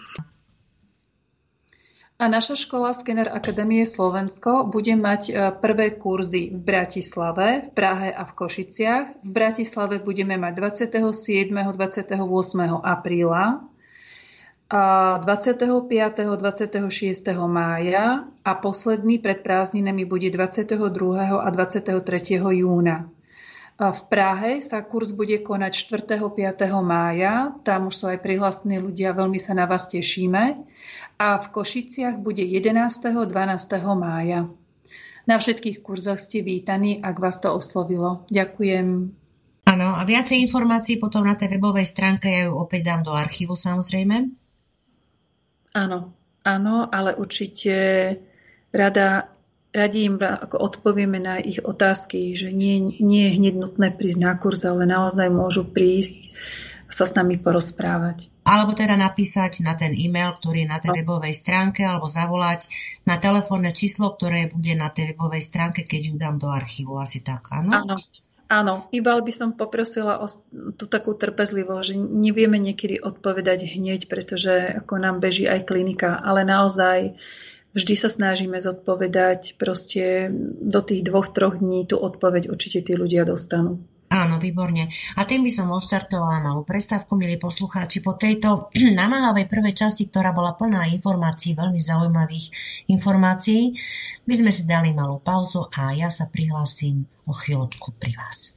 A naša škola Skener Akadémie Slovensko bude mať prvé kurzy v Bratislave, v Prahe a v Košiciach. V Bratislave budeme mať dvadsiateho siedmeho až dvadsiateho ôsmeho apríla, a dvadsiateho piateho až dvadsiateho šiesteho mája a posledný pred prázdninami bude dvadsiateho druhého a dvadsiateho tretieho júna. V Prahe sa kurz bude konať štvrtého a piateho mája. Tam už sú aj prihlásení ľudia, veľmi sa na vás tešíme. A v Košiciach bude jedenásteho a dvanásteho mája. Na všetkých kurzoch ste vítaní, ak vás to oslovilo. Ďakujem. Áno, a viacej informácií potom na tej webovej stránke, ja ju opäť dám do archívu samozrejme. Áno, áno, ale určite rada Radi im ako odpovieme na ich otázky, že nie, nie je hneď nutné prísť na kurz, ale naozaj môžu prísť a sa s nami porozprávať. Alebo teda napísať na ten e-mail, ktorý je na tej webovej stránke, alebo zavolať na telefónne číslo, ktoré bude na tej webovej stránke, keď ju dám do archívu. Asi tak, áno? Áno. Áno, iba by som poprosila o tú takú trpezlivosť, že nevieme niekedy odpovedať hneď, pretože ako nám beží aj klinika, ale naozaj vždy sa snažíme zodpovedať, proste do tých dvoch, troch dní tú odpoveď určite tí ľudia dostanú. Áno, výborne. A tým by som odštartovala malú prestávku, milí poslucháči. Po tejto namáhavej prvej časti, ktorá bola plná informácií, veľmi zaujímavých informácií, by sme si dali malú pauzu a ja sa prihlásim o chvíľočku pri vás.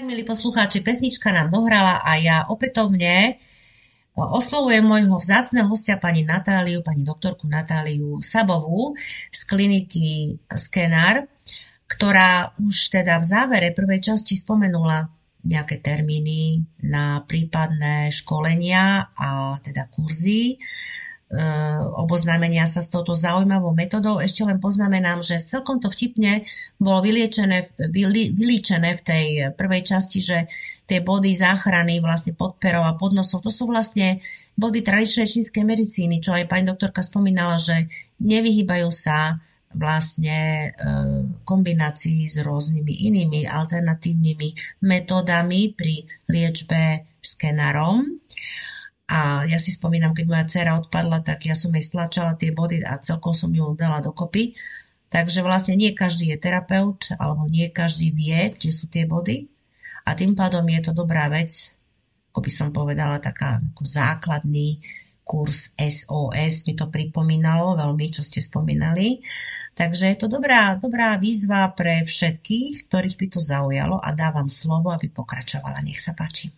Milí poslucháči, pesnička nám dohrala a ja opätovne oslovujem môjho vzácneho hostia pani Natáliu, pani doktorku Natáliu Sabovú z kliniky Skenar, ktorá už teda v závere prvej časti spomenula nejaké termíny na prípadné školenia a teda kurzy, oboznámenia sa s touto zaujímavou metodou. Ešte len poznamenám, že celkom to vtipne bolo vyliečené, vylí, vylíčené v tej prvej časti, že tie body záchrany vlastne pod perou a pod nosom, to sú vlastne body tradičnej čínskej medicíny, čo aj pani doktorka spomínala, že nevyhýbajú sa vlastne kombinácii s rôznymi inými alternatívnymi metódami pri liečbe skenarom. A ja si spomínam, keď moja dcera odpadla, tak ja som jej stlačala tie body a celkom som ju dala dokopy. Takže vlastne nie každý je terapeut, alebo nie každý vie, kde sú tie body. A tým pádom je to dobrá vec, ako by som povedala, taká ako základný kurz es ó es. Mi to pripomínalo veľmi, čo ste spomínali. Takže je to dobrá, dobrá výzva pre všetkých, ktorých by to zaujalo a dávam slovo, aby pokračovala. Nech sa páči.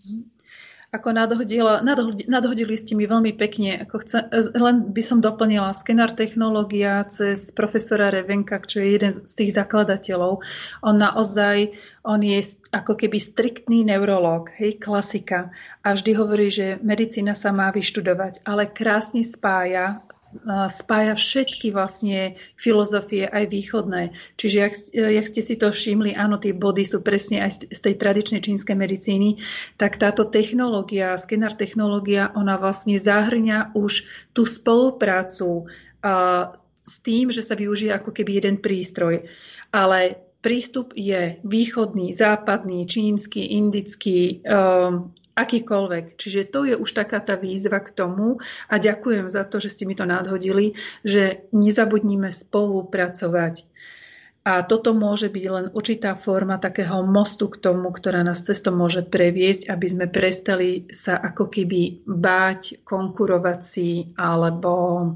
Ako nadhodila, nadhodili, nadhodili ste mi veľmi pekne. Ako chce, len by som doplnila Skenar technológia cez profesora Revenka, čo je jeden z tých zakladateľov. On naozaj, on je ako keby striktný neurológ, hej, klasika. A vždy hovorí, že medicína sa má vyštudovať, ale krásne spája spája všetky vlastne filozofie aj východné. Čiže jak, jak ste si to všimli, áno, tie body sú presne aj z tej tradičnej čínskej medicíny, tak táto technológia, Skenar technológia, ona vlastne zahrňa už tú spoluprácu a, s tým, že sa využije ako keby jeden prístroj. Ale prístup je východný, západný, čínsky, indický, um, akýkoľvek. Čiže to je už taká tá výzva k tomu a ďakujem za to, že ste mi to nadhodili, že nezabudnime spolupracovať. A toto môže byť len určitá forma takého mostu k tomu, ktorá nás cestou môže previesť, aby sme prestali sa ako keby báť, konkurovať si, alebo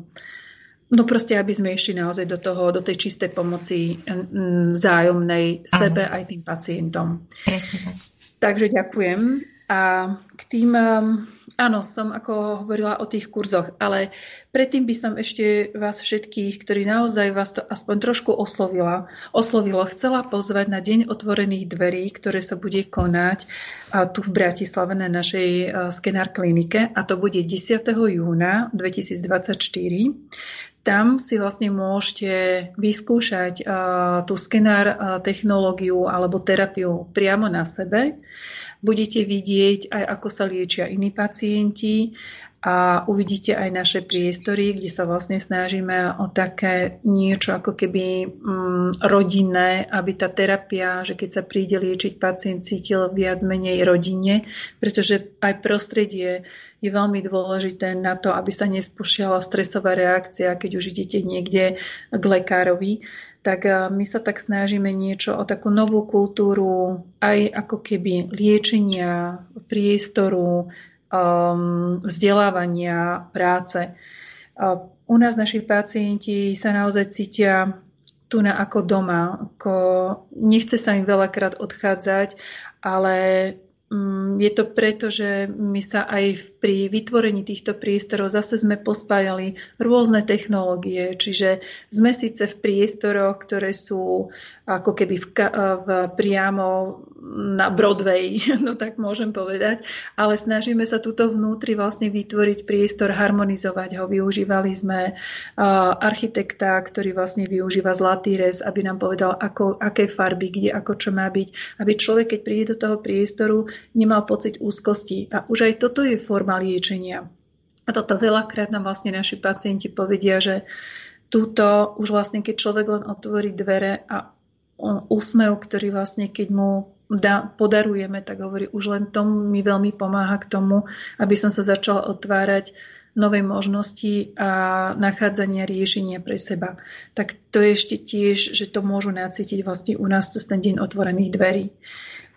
no proste, aby sme išli naozaj do toho, do tej čistej pomoci vzájomnej sebe aj tým pacientom. Presne tak. Takže ďakujem. A k tým, áno, som ako hovorila o tých kurzoch, ale predtým by som ešte vás všetkých, ktorí naozaj vás to aspoň trošku oslovila, oslovilo, chcela pozvať na Deň otvorených dverí, ktoré sa bude konať tu v Bratislave na našej Skenar klinike, a to bude desiateho júna dvetisícdvadsaťštyri. Tam si vlastne môžete vyskúšať tú Skenar technológiu alebo terapiu priamo na sebe. Budete vidieť aj, ako sa liečia iní pacienti a uvidíte aj naše priestory, kde sa vlastne snažíme o také niečo ako keby mm, rodinné, aby tá terapia, že keď sa príde liečiť pacient, cítil viac menej rodine, pretože aj prostredie je veľmi dôležité na to, aby sa nespúšťala stresová reakcia, keď už idete niekde k lekárovi. Tak my sa tak snažíme niečo o takú novú kultúru aj ako keby liečenia, priestoru, um, vzdelávania, práce. Uh, u nás naši pacienti sa naozaj cítia tu na ako doma. Ako nechce sa im veľakrát odchádzať, ale je to preto, že my sa aj pri vytvorení týchto priestorov zase sme pospájali rôzne technológie, čiže sme síce v priestoroch, ktoré sú ako keby v, v, priamo na Broadway, no tak môžem povedať, ale snažíme sa tuto vnútri vlastne vytvoriť priestor, harmonizovať ho. Využívali sme uh, architekta, ktorý vlastne využíva zlatý rez, aby nám povedal, ako, aké farby, kde, ako čo má byť, aby človek, keď príde do toho priestoru, nemal pocit úzkosti. A už aj toto je forma liečenia. A toto veľakrát nám vlastne naši pacienti povedia, že túto už vlastne, keď človek len otvorí dvere a úsmev, ktorý vlastne, keď mu da, podarujeme, tak hovorí, už len tomu mi veľmi pomáha k tomu, aby som sa začala otvárať nové možnosti a nachádzania riešenia pre seba. Tak to je ešte tiež, že to môžu nacítiť vlastne u nás cez ten deň otvorených dverí.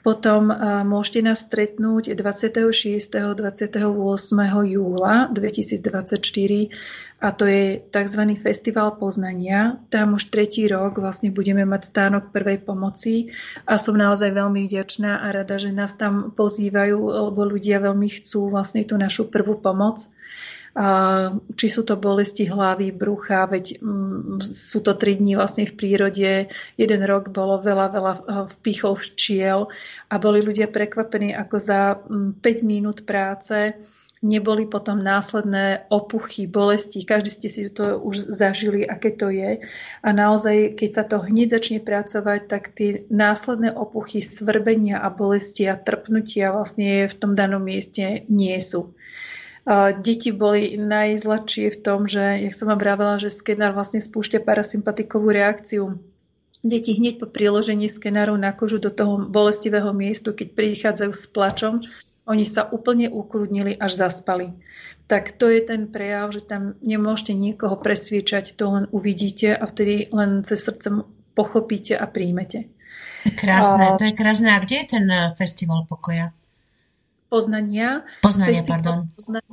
Potom môžete nás stretnúť dvadsiateho šiesteho a dvadsiateho ôsmeho júla dvetisícdvadsaťštyri a to je tzv. Festival poznania. Tam už tretí rok vlastne budeme mať stánok prvej pomoci a som naozaj veľmi vďačná a rada, že nás tam pozývajú, lebo ľudia veľmi chcú vlastne tú našu prvú pomoc. Či sú to bolesti hlavy, brucha, veď mm, sú to tri dní vlastne v prírode. Jeden rok bolo veľa, veľa vpichov včiel a boli ľudia prekvapení, ako za päť minút práce neboli potom následné opuchy, bolesti. Každý ste si to už zažili, aké to je. A naozaj, keď sa to hneď začne pracovať, tak tie následné opuchy, svrbenia a bolesti a trpnutia vlastne v tom danom mieste nie sú. Deti boli najzladšie v tom, že, jak som vám vravela, že skenár vlastne spúšťa parasympatikovú reakciu. Deti hneď po priložení skenáru na kožu do toho bolestivého miestu, keď prichádzajú s plačom, oni sa úplne ukludnili, až zaspali. Tak to je ten prejav, že tam nemôžete niekoho presviečať, to len uvidíte a vtedy len cez srdce pochopíte a príjmete. Krásne, to je krásne. A kde je ten festival pokoja? Poznania. Poznania, pardon. Poznania.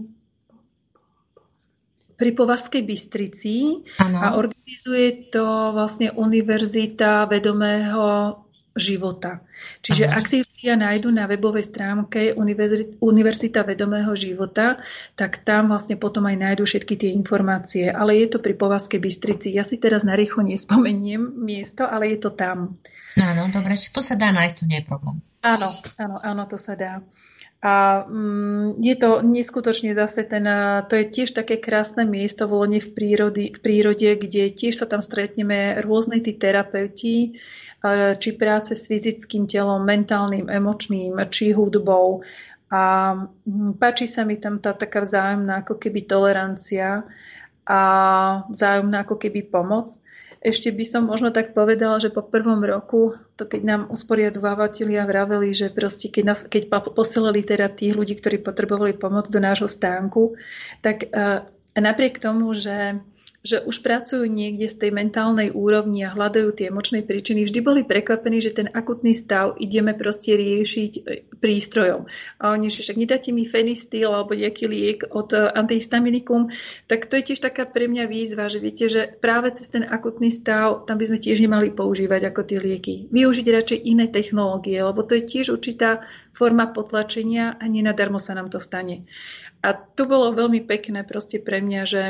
Pri Považskej Bystrici. Ano. A organizuje to vlastne Univerzita vedomého života. Čiže ano. Ak si ľudia nájdu na webovej stránke Univerzita vedomého života, tak tam vlastne potom aj nájdu všetky tie informácie. Ale je to pri Považskej Bystrici. Ja si teraz narýchlo nespomeniem miesto, ale je to tam. Áno, dobre, to sa dá nájsť, to nie je problém. Áno, áno, áno, to sa dá. A um, je to neskutočne zase ten, to je tiež také krásne miesto voľne v prírode, v prírode, kde tiež sa tam stretneme rôzne tí terapeuti, či práce s fyzickým telom, mentálnym, emočným, či hudbou. A páči sa mi tam tá taká vzájomná ako keby tolerancia a vzájomná ako keby pomoc. Ešte by som možno tak povedala, že po prvom roku, to keď nám usporiadovávatelia vraveli, že proste keď, nás, keď posielali teda tých ľudí, ktorí potrebovali pomoc do nášho stánku, tak uh, napriek tomu, že že už pracujú niekde z tej mentálnej úrovni a hľadajú tie emočné príčiny, vždy boli prekvapení, že ten akutný stav ideme proste riešiť prístrojom. A oni, že však nedáte mi fenistil alebo nejaký liek od antihistaminikum, tak to je tiež taká pre mňa výzva, že viete, že práve cez ten akutný stav tam by sme tiež nemali používať ako tie lieky. Využiť radšej iné technológie, lebo to je tiež určitá forma potlačenia a nenadarmo sa nám to stane. A to bolo veľmi pekné proste pre mňa, že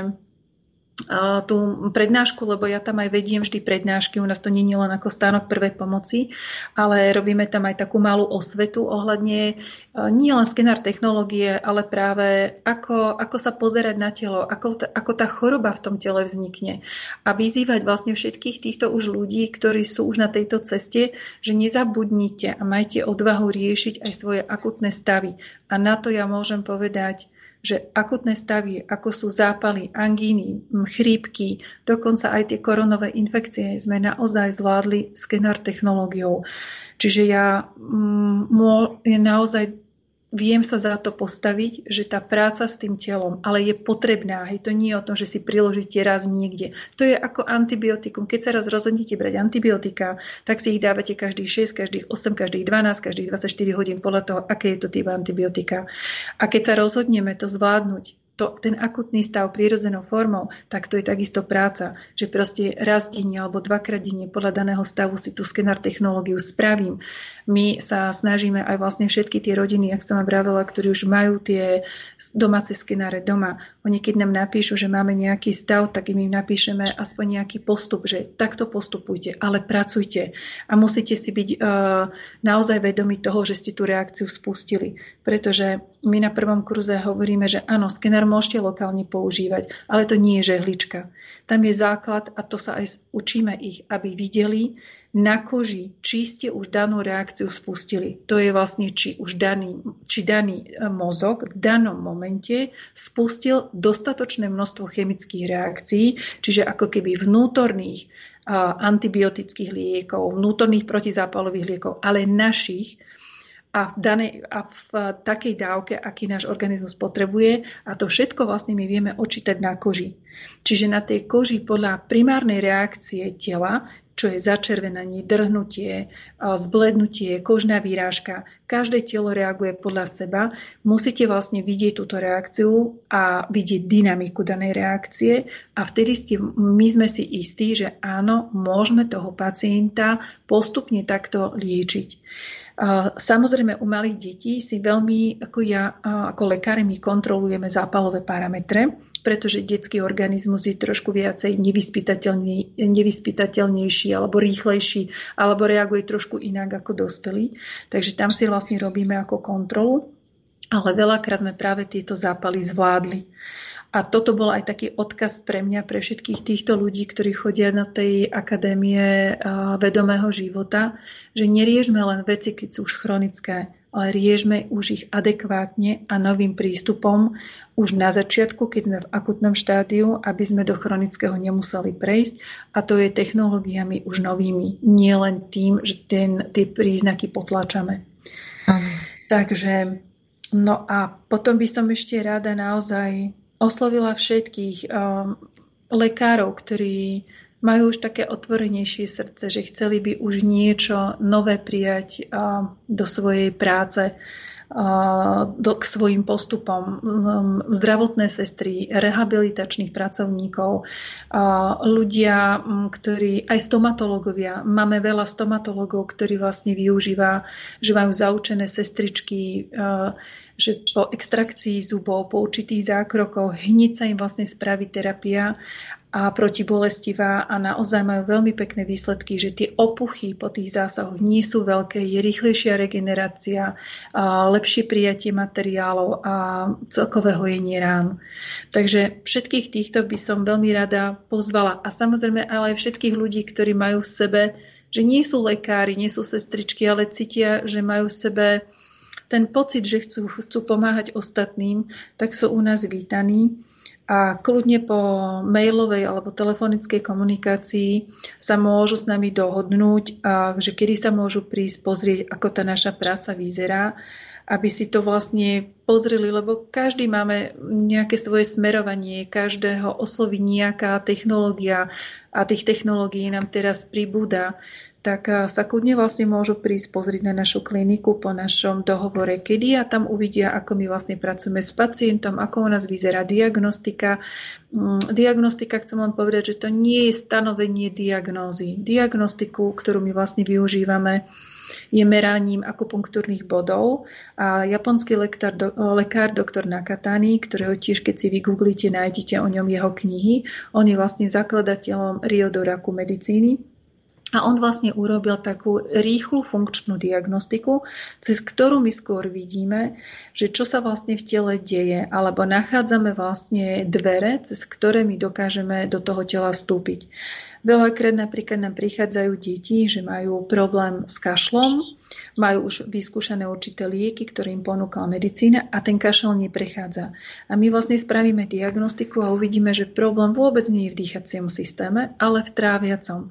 tú prednášku, lebo ja tam aj vediem vždy prednášky, u nás to nie je len ako stánok prvej pomoci, ale robíme tam aj takú malú osvetu ohľadne nie len skenár technológie, ale práve ako, ako sa pozerať na telo, ako, ako tá choroba v tom tele vznikne a vyzývať vlastne všetkých týchto už ľudí, ktorí sú už na tejto ceste, že nezabudnite a majte odvahu riešiť aj svoje akutné stavy. A na to ja môžem povedať, že akutné stavy, ako sú zápaly, angíny, chrípky, dokonca aj tie koronové infekcie sme naozaj zvládli skenár technológiou. Čiže ja, ja naozaj viem sa za to postaviť, že tá práca s tým telom, ale je potrebná. Hej, to nie je o tom, že si priložíte raz niekde. To je ako antibiotikum. Keď sa raz rozhodnete brať antibiotika, tak si ich dávate každých šesť, každých osem, každých dvanásť, každých dvadsaťštyri hodín podľa toho, aké je to typ antibiotika. A keď sa rozhodneme to zvládnuť, to, ten akutný stav prírodzenou formou, tak to je takisto práca, že proste raz denne alebo dvakrát denne podľa daného stavu si tú skenár technológiu spravím. My sa snažíme aj vlastne všetky tie rodiny, jak som vám vravela, ktorí už majú tie domáce skenáre doma. Oni keď nám napíšu, že máme nejaký stav, tak im napíšeme aspoň nejaký postup, že takto postupujte, ale pracujte. A musíte si byť uh, naozaj vedomi toho, že ste tú reakciu spustili. Pretože my na prvom kurze hovoríme, že áno, skenár môžete lokálne používať, ale to nie je žehlička. Tam je základ a to sa aj učíme ich, aby videli na koži, či ste už danú reakciu spustili. To je vlastne, či už daný, či daný mozog v danom momente spustil dostatočné množstvo chemických reakcií, čiže ako keby vnútorných antibiotických liekov, vnútorných protizápalových liekov, ale našich, a v, danej, a v takej dávke, aký náš organizmus potrebuje. A to všetko vlastne my vieme odčítať na koži. Čiže na tej koži podľa primárnej reakcie tela, čo je začervenanie, drhnutie, zblednutie, kožná výrážka, každé telo reaguje podľa seba. Musíte vlastne vidieť túto reakciu a vidieť dynamiku danej reakcie a vtedy ste, my sme si istí, že áno, môžeme toho pacienta postupne takto liečiť. Samozrejme u malých detí si veľmi, ako ja, ako lekári, my kontrolujeme zápalové parametre, pretože detský organizmus je trošku viacej nevyspytateľný, nevyspytateľnejší alebo rýchlejší, alebo reaguje trošku inak ako dospelý. Takže tam si vlastne robíme ako kontrolu, ale veľakrát sme práve tieto zápaly zvládli. A toto bol aj taký odkaz pre mňa, pre všetkých týchto ľudí, ktorí chodia na tej akadémie vedomého života, že neriežme len veci, keď sú už chronické, ale riešme už ich adekvátne a novým prístupom už na začiatku, keď sme v akutnom štádiu, aby sme do chronického nemuseli prejsť. A to je technológiami už novými, nie len tým, že ten, tie príznaky potlačame. Aha. Takže, no a potom by som ešte rada naozaj oslovila všetkých um, lekárov, ktorí majú už také otvorenejšie srdce, že chceli by už niečo nové prijať uh, do svojej práce, uh, do, k svojim postupom. Um, zdravotné sestry, rehabilitačných pracovníkov, uh, ľudia, um, ktorí, aj stomatológovia. Máme veľa stomatológov, ktorí vlastne využíva, že majú zaučené sestričky, uh, že po extrakcii zubov, po určitých zákrokoch hneď sa im vlastne spraví terapia a protibolestivá a naozaj majú veľmi pekné výsledky, že tie opuchy po tých zásahoch nie sú veľké, je rýchlejšia regenerácia, lepšie prijatie materiálov a celkové hojenie rán. Takže všetkých týchto by som veľmi rada pozvala a samozrejme ale aj všetkých ľudí, ktorí majú v sebe, že nie sú lekári, nie sú sestričky, ale cítia, že majú v sebe ten pocit, že chcú, chcú pomáhať ostatným, tak sú u nás vítaní. A kľudne po mailovej alebo telefonickej komunikácii sa môžu s nami dohodnúť, a že kedy sa môžu prísť pozrieť, ako tá naša práca vyzerá, aby si to vlastne pozreli, lebo každý máme nejaké svoje smerovanie, každého osloví nejaká technológia a tých technológií nám teraz pribúda. Tak sa kľudne vlastne môžu prísť pozrieť na našu kliniku po našom dohovore, kedy a tam uvidia, ako my vlastne pracujeme s pacientom, ako u nás vyzerá diagnostika. Diagnostika, chcem len povedať, že to nie je stanovenie diagnózy. Diagnostiku, ktorú my vlastne využívame, je meraním akupunktúrnych bodov a japonský lekár, do, lekár doktor Nakatani, ktorého tiež keď si vygooglite, nájdete o ňom jeho knihy. On je vlastne zakladateľom Ryodoraku medicíny. A on vlastne urobil takú rýchlu funkčnú diagnostiku, cez ktorú my skôr vidíme, že čo sa vlastne v tele deje, alebo nachádzame vlastne dvere, cez ktoré my dokážeme do toho tela vstúpiť. Veľakrát napríklad nám prichádzajú deti, že majú problém s kašlom, majú už vyskúšané určité lieky, ktoré im ponúkala medicína a ten kašel neprechádza. A my vlastne spravíme diagnostiku a uvidíme, že problém vôbec nie je v dýchaciem systéme, ale v tráviacom.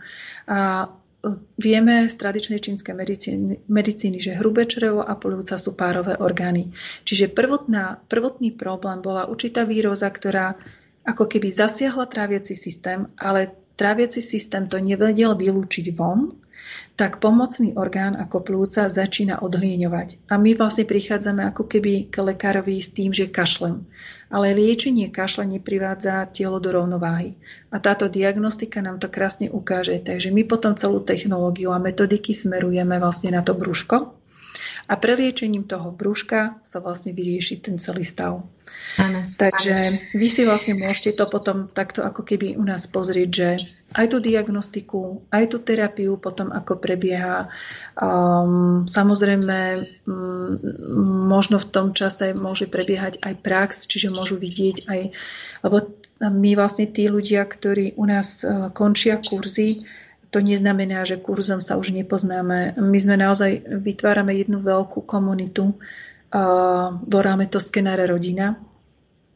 A vieme z tradičnej čínskej medicíny, medicíny, že hrubé črevo a pľúca sú párové orgány. Čiže prvotná, prvotný problém bola určitá víróza, ktorá ako keby zasiahla tráviaci systém, ale tráviaci systém to nevedel vylúčiť von, tak pomocný orgán ako pľúca začína odhlieňovať. A my vlastne prichádzame ako keby k lekárovi s tým, že kašlem. Ale liečenie kašľa neprivádza telo do rovnováhy. A táto diagnostika nám to krásne ukáže. Takže my potom celú technológiu a metodiky smerujeme vlastne na to brúško. A preliečením toho brúška sa vlastne vyrieši ten celý stav. Áno. Takže vy si vlastne môžete to potom takto ako keby u nás pozrieť, že aj tú diagnostiku, aj tú terapiu potom ako prebieha. Um, samozrejme, um, možno v tom čase môže prebiehať aj prax, čiže môžu vidieť aj, lebo my vlastne tí ľudia, ktorí u nás uh, končia kurzy, to neznamená, že kurzom sa už nepoznáme. My sme naozaj vytvárame jednu veľkú komunitu. Voláme to Skenáre rodina.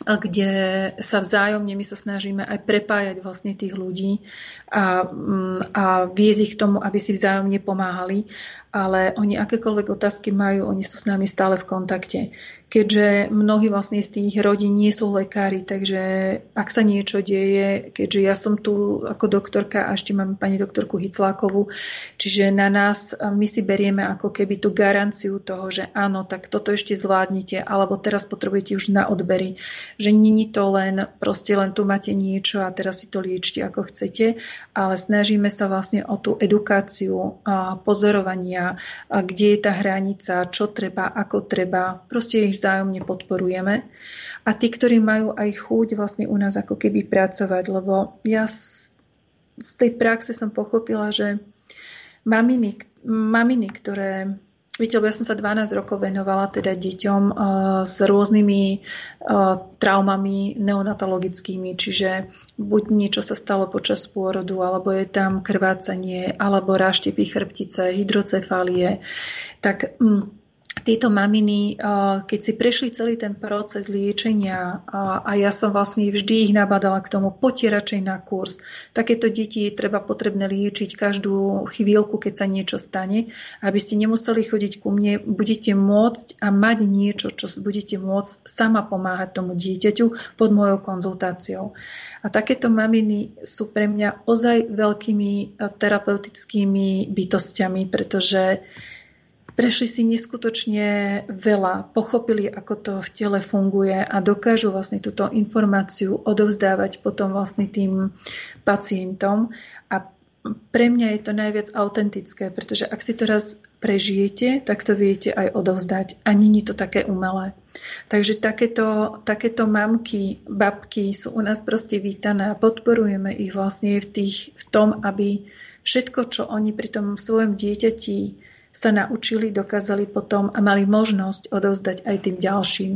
kde sa vzájomne my sa snažíme aj prepájať vlastne tých ľudí a, a viesť ich k tomu, aby si vzájomne pomáhali. Ale oni akékoľvek otázky majú, oni sú s nami stále v kontakte. Keďže mnohí vlastne z tých rodín nie sú lekári, takže ak sa niečo deje, keďže ja som tu ako doktorka a ešte máme pani doktorku Hiclákovú, čiže na nás my si berieme ako keby tú garanciu toho, že áno, tak toto ešte zvládnite, alebo teraz potrebujete už na odbery, že nie je to len proste len tu máte niečo a teraz si to liečte ako chcete, ale snažíme sa vlastne o tú edukáciu a pozorovania, a kde je tá hranica, čo treba, ako treba, proste ich vzájomne podporujeme. A tí, ktorí majú aj chuť vlastne u nás ako keby pracovať, lebo ja z, z tej praxe som pochopila, že maminy, maminy, ktoré, viete, lebo ja som sa dvanásť rokov venovala teda deťom uh, s rôznymi uh, traumami neonatologickými, čiže buď niečo sa stalo počas pôrodu, alebo je tam krvácanie, alebo ráštepy chrbtice, hydrocefálie, tak um, títo maminy, keď si prešli celý ten proces liečenia a ja som vlastne vždy ich nabádala k tomu, poďte radšej na kurz. Takéto deti je treba potrebné liečiť každú chvíľku, keď sa niečo stane, aby ste nemuseli chodiť ku mne, budete môcť a mať niečo, čo budete môcť sama pomáhať tomu dieťaťu pod mojou konzultáciou. A takéto maminy sú pre mňa ozaj veľkými terapeutickými bytostiami, pretože prešli si neskutočne veľa, pochopili, ako to v tele funguje a dokážu vlastne túto informáciu odovzdávať potom vlastne tým pacientom. A pre mňa je to najviac autentické, pretože ak si to raz prežijete, tak to viete aj odovzdať. A nie je to také umelé. Takže takéto, takéto mamky, babky sú u nás proste vítané a podporujeme ich vlastne v, tých, v tom, aby všetko, čo oni pri tom svojom dieťati sa naučili, dokázali potom a mali možnosť odovzdať aj tým ďalším.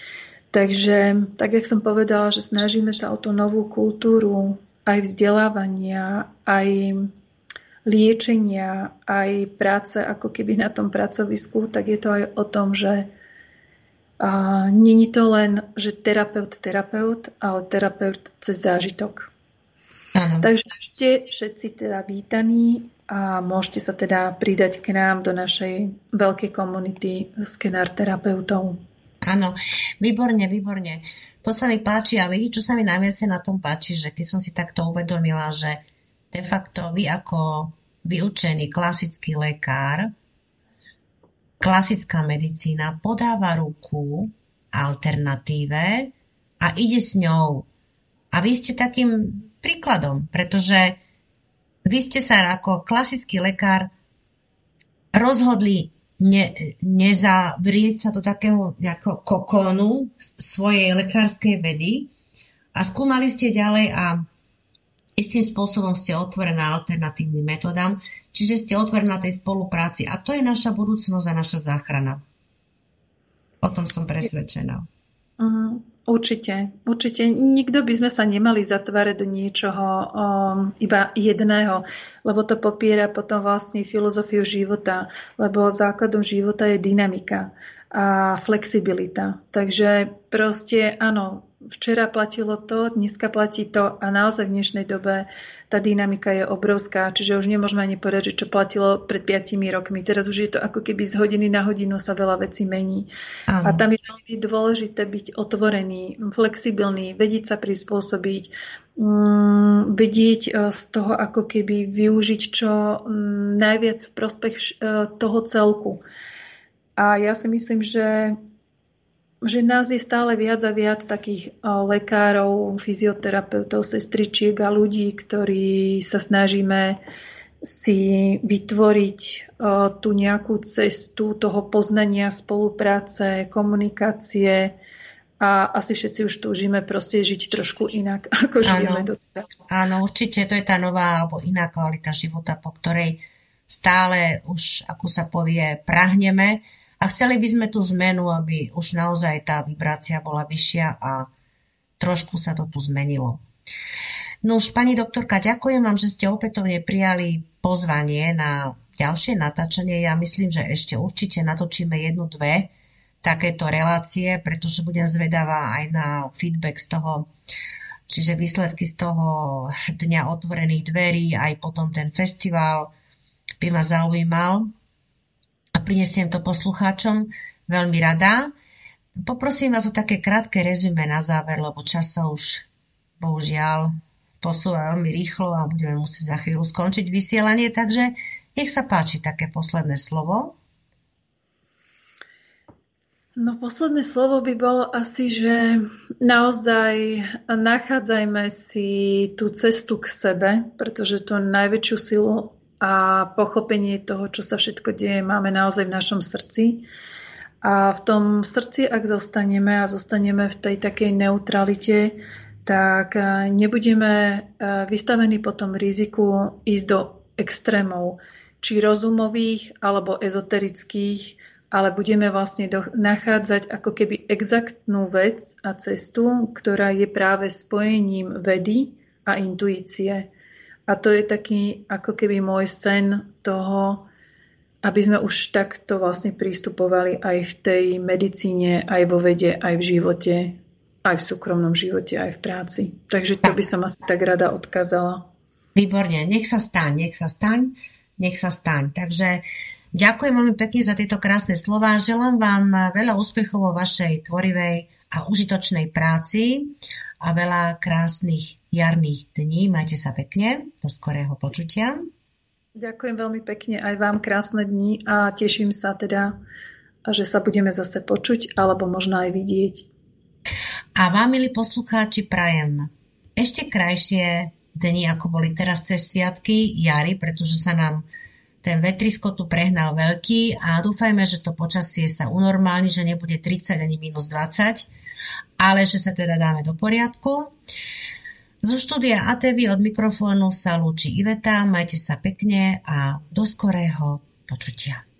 Takže, tak jak som povedala, že snažíme sa o tú novú kultúru aj vzdelávania, aj liečenia, aj práce ako keby na tom pracovisku, tak je to aj o tom, že a, nie je to len, že terapeut, terapeut, ale terapeut cez zážitok. Ano. Takže ste všetci teda vítaní a môžete sa teda pridať k nám do našej veľkej komunity skenár terapeutov. Áno, výborne, výborne. To sa mi páči a vidíte, čo sa mi najviac na tom páči, že keď som si takto uvedomila, že de facto vy ako vyučený klasický lekár, klasická medicína podáva ruku alternatíve a ide s ňou. A vy ste takým príkladom, pretože vy ste sa ako klasický lekár rozhodli ne, nezavrieť sa do takého ako kokónu svojej lekárskej vedy a skúmali ste ďalej a istým spôsobom ste otvorená alternatívnym metodám, čiže ste otvorená tej spolupráci a to je naša budúcnosť a naša záchrana. O tom som presvedčená. Uh-huh. Určite, určite. Nikto by sme sa nemali zatvárať do niečoho um, iba jedného, lebo to popiera potom vlastne filozofiu života, lebo základom života je dynamika a flexibilita. Takže proste áno, včera platilo to, dneska platí to a naozaj v dnešnej dobe tá dynamika je obrovská, čiže už nemôžeme ani povedať, že čo platilo pred piatimi rokmi. Teraz už je to ako keby z hodiny na hodinu sa veľa vecí mení. Áno. A tam je veľmi dôležité byť otvorený, flexibilný, vedieť sa prispôsobiť, um, vedieť z toho ako keby využiť čo um, najviac v prospech uh, toho celku. A ja si myslím, že že nás je stále viac a viac takých lekárov, fyzioterapeutov, sestričiek a ľudí, ktorí sa snažíme si vytvoriť tú nejakú cestu toho poznania, spolupráce, komunikácie a asi všetci už túžime proste žiť trošku inak, ako žijeme doteraz. Áno, určite to je tá nová alebo iná kvalita života, po ktorej stále už, ako sa povie, prahneme. A chceli by sme tú zmenu, aby už naozaj tá vibrácia bola vyššia a trošku sa to tu zmenilo. No už, pani doktorka, ďakujem vám, že ste opätovne prijali pozvanie na ďalšie natáčanie. Ja myslím, že ešte určite natočíme jednu, dve takéto relácie, pretože budem zvedavá aj na feedback z toho, čiže výsledky z toho dňa otvorených dverí, aj potom ten festival by ma zaujímal a prinesiem to poslucháčom veľmi rada. Poprosím vás o také krátke rezume na záver, lebo čas sa už bohužiaľ posúva veľmi rýchlo a budeme musieť za chvíľu skončiť vysielanie, takže nech sa páči také posledné slovo. No posledné slovo by bolo asi, že naozaj nachádzajme si tú cestu k sebe, pretože tú najväčšiu silu a pochopenie toho, čo sa všetko deje, máme naozaj v našom srdci. A v tom srdci, ak zostaneme a zostaneme v tej takej neutralite, tak nebudeme vystavení potom riziku ísť do extrémov, či rozumových alebo ezoterických, ale budeme vlastne do, nachádzať ako keby exaktnú vec a cestu, ktorá je práve spojením vedy a intuície. A to je taký ako keby môj sen toho, aby sme už takto vlastne pristupovali aj v tej medicíne, aj vo vede, aj v živote, aj v súkromnom živote, aj v práci. Takže to by som asi tak rada odkázala. Výborne, nech sa staň, nech sa staň, nech sa staň. Takže ďakujem veľmi pekne za tieto krásne slová. Želám vám veľa úspechov vo vašej tvorivej a užitočnej práci a veľa krásnych jarných dní. Majte sa pekne. Do skorého počutia. Ďakujem veľmi pekne aj vám, krásne dni a teším sa teda, že sa budeme zase počuť alebo možno aj vidieť. A vám, milí poslucháči, prajem ešte krajšie dni, ako boli teraz cez sviatky jary, pretože sa nám ten vetrisko tu prehnal veľký a dúfajme, že to počasie sa unormálni, že nebude tridsať ani mínus dvadsať, ale že sa teda dáme do poriadku. Zo štúdia á té vé od mikrofónu sa lúči Iveta, majte sa pekne a do skorého počutia.